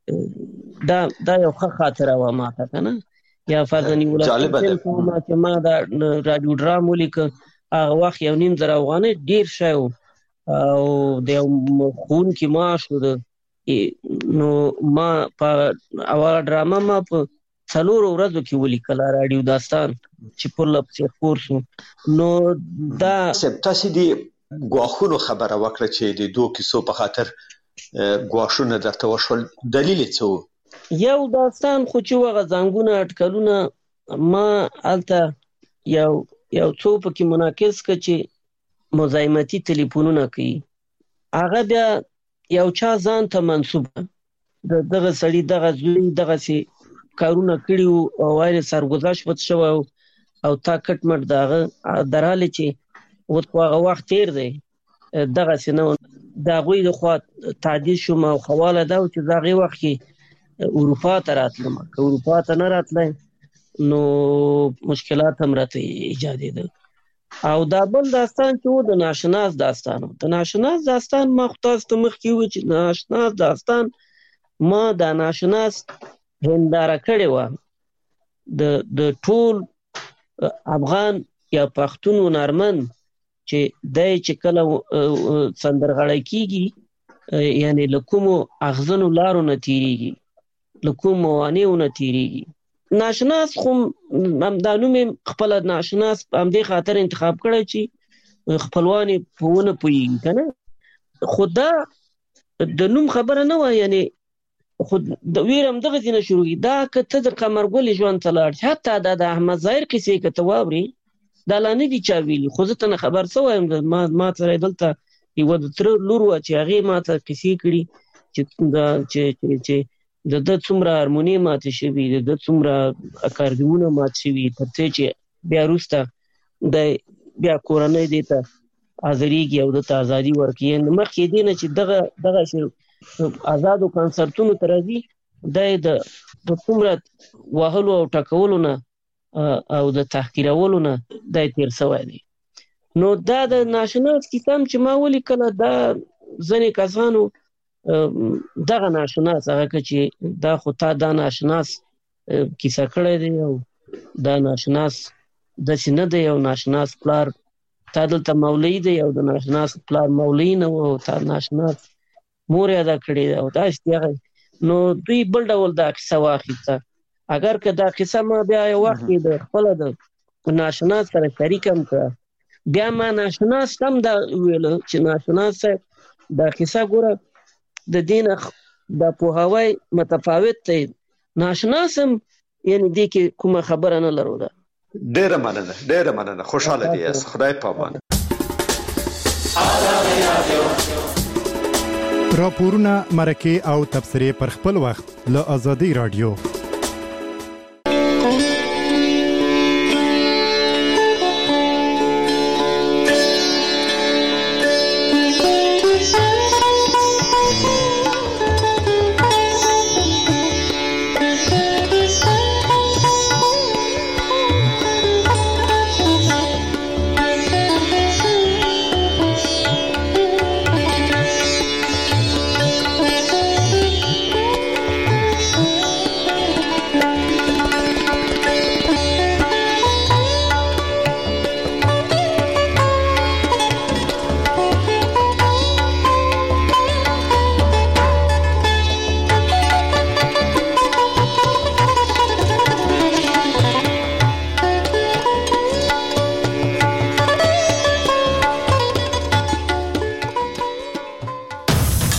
دا یو ښه خاطره وه ماته که نه. یا فرضاً چې ما دا راډیو ډرام ولیکه هغه وخت 1.5 افغانۍ ډېر شی و او د یو ښوونکي معاش و. نو ما په اوله ډرامه ما په 4 ورځو کې ولیکله راډیو داستان چې پرله پسې خپور شو. نو دا تاسې د ګواښونو خبره وکړه چې د 2 کیسو په خاطر ګواښونه درته وشول، دلیل یې څه و؟ یو داستان خو چې هغه زنګونه اټکلونه ما هلته یو څو پکې منعکس کړه چې مزاحمتي تلیفونونه کوي. هغه بیا یو چا ځان ته منسوب دغه سړي دغه زوی دغسې کارونه کړي وو او وایي سرګذشت پټ شوی او تا کټ مټ د هغه در حالې چې اوس خو هغه وخت تېر دی دغسې نه و. د هغوی د خوا تعدیل شوم او خواله دا و چې د هغې وخت کې اروپا ته راتلم. که اروپا ته نه راتلی نو مشکلات هم راته ایجادېده. او دا بل داستان چې و د ناشناس داستان و. د ناشناس داستان ما خو تاسو ته مخکې وویل چې ناشناس داستان ما د ناشناس هنداره کړې وه د ټول افغان یا پښتون هنرمند چې دی چې کله سندرغاړی کېږي یعنی له کومو اغزنو لارو نه تېرېږي، له کومو موانعو نه تېرېږي. ناشناس خو دا نوم یې خپله ناشناس همدې خاطر انتخاب کړی چې خپلوان یې په ونه پوهېږي که نه. خو دا د نوم خبره نه وه. یعنی خو د ویر همدغسې نه شروع کېږي. دا که ته د قمرګلې ژوند ته لاړ شې حتی دا د احمد ظاهر کیسې که ته واورې دا لا نه دي چا ویلي. خو زه ته نه خبر څه وایم. ما سره دلته یوه د تره لور وه چې هغې ما ته کیسې کړي چې د ده څومره هارموني ماتې شوي، د ده څومره اکاردیونه مات شوي، تر څه چې بیا وروسته د بیا کورنۍ دې ته حاضرېږي او ده ته ازادي ورکوي. مخکې دې نه چې دغه آزادو کنسرتونو ته راځي دا یې د څومره وهلو او ټکولو نه او د تحقیرولو نه دا یې تېر سوی دی. نو دا د ناشناس کیسه هم چې ما ولیکله دا ځینې کسانو دغه ناشناس هغه که چې دا خو تا دا ناشناس کیسه کړی دی او دا ناشناس داسې نه دی. او ناشناس پلار تا دلته مولوي دی او د ناشناس پلار مولوي نه و او تا ناشناس مور یې ادا کړې ده او داسې هغه. نو دوی بل ډول دا کیسه واخیسته. اگر که دا قصه ما بیا یو وخت کې د خپله د ناشناس سره شریک هم کړه بیا ما ناشناس هم دا ویله چې ناشناس صاحب دا قصه ګوره د دې نه دا پوهاوی متفاوت دی. ناشناس هم یعنی دې کې کومه خبره نه لرو ده. ډېره مننه خوشحاله دي یاست. خدای په امان. راپورونه مرکه او تبصرې پر خپل وخت له آزادۍ رادیو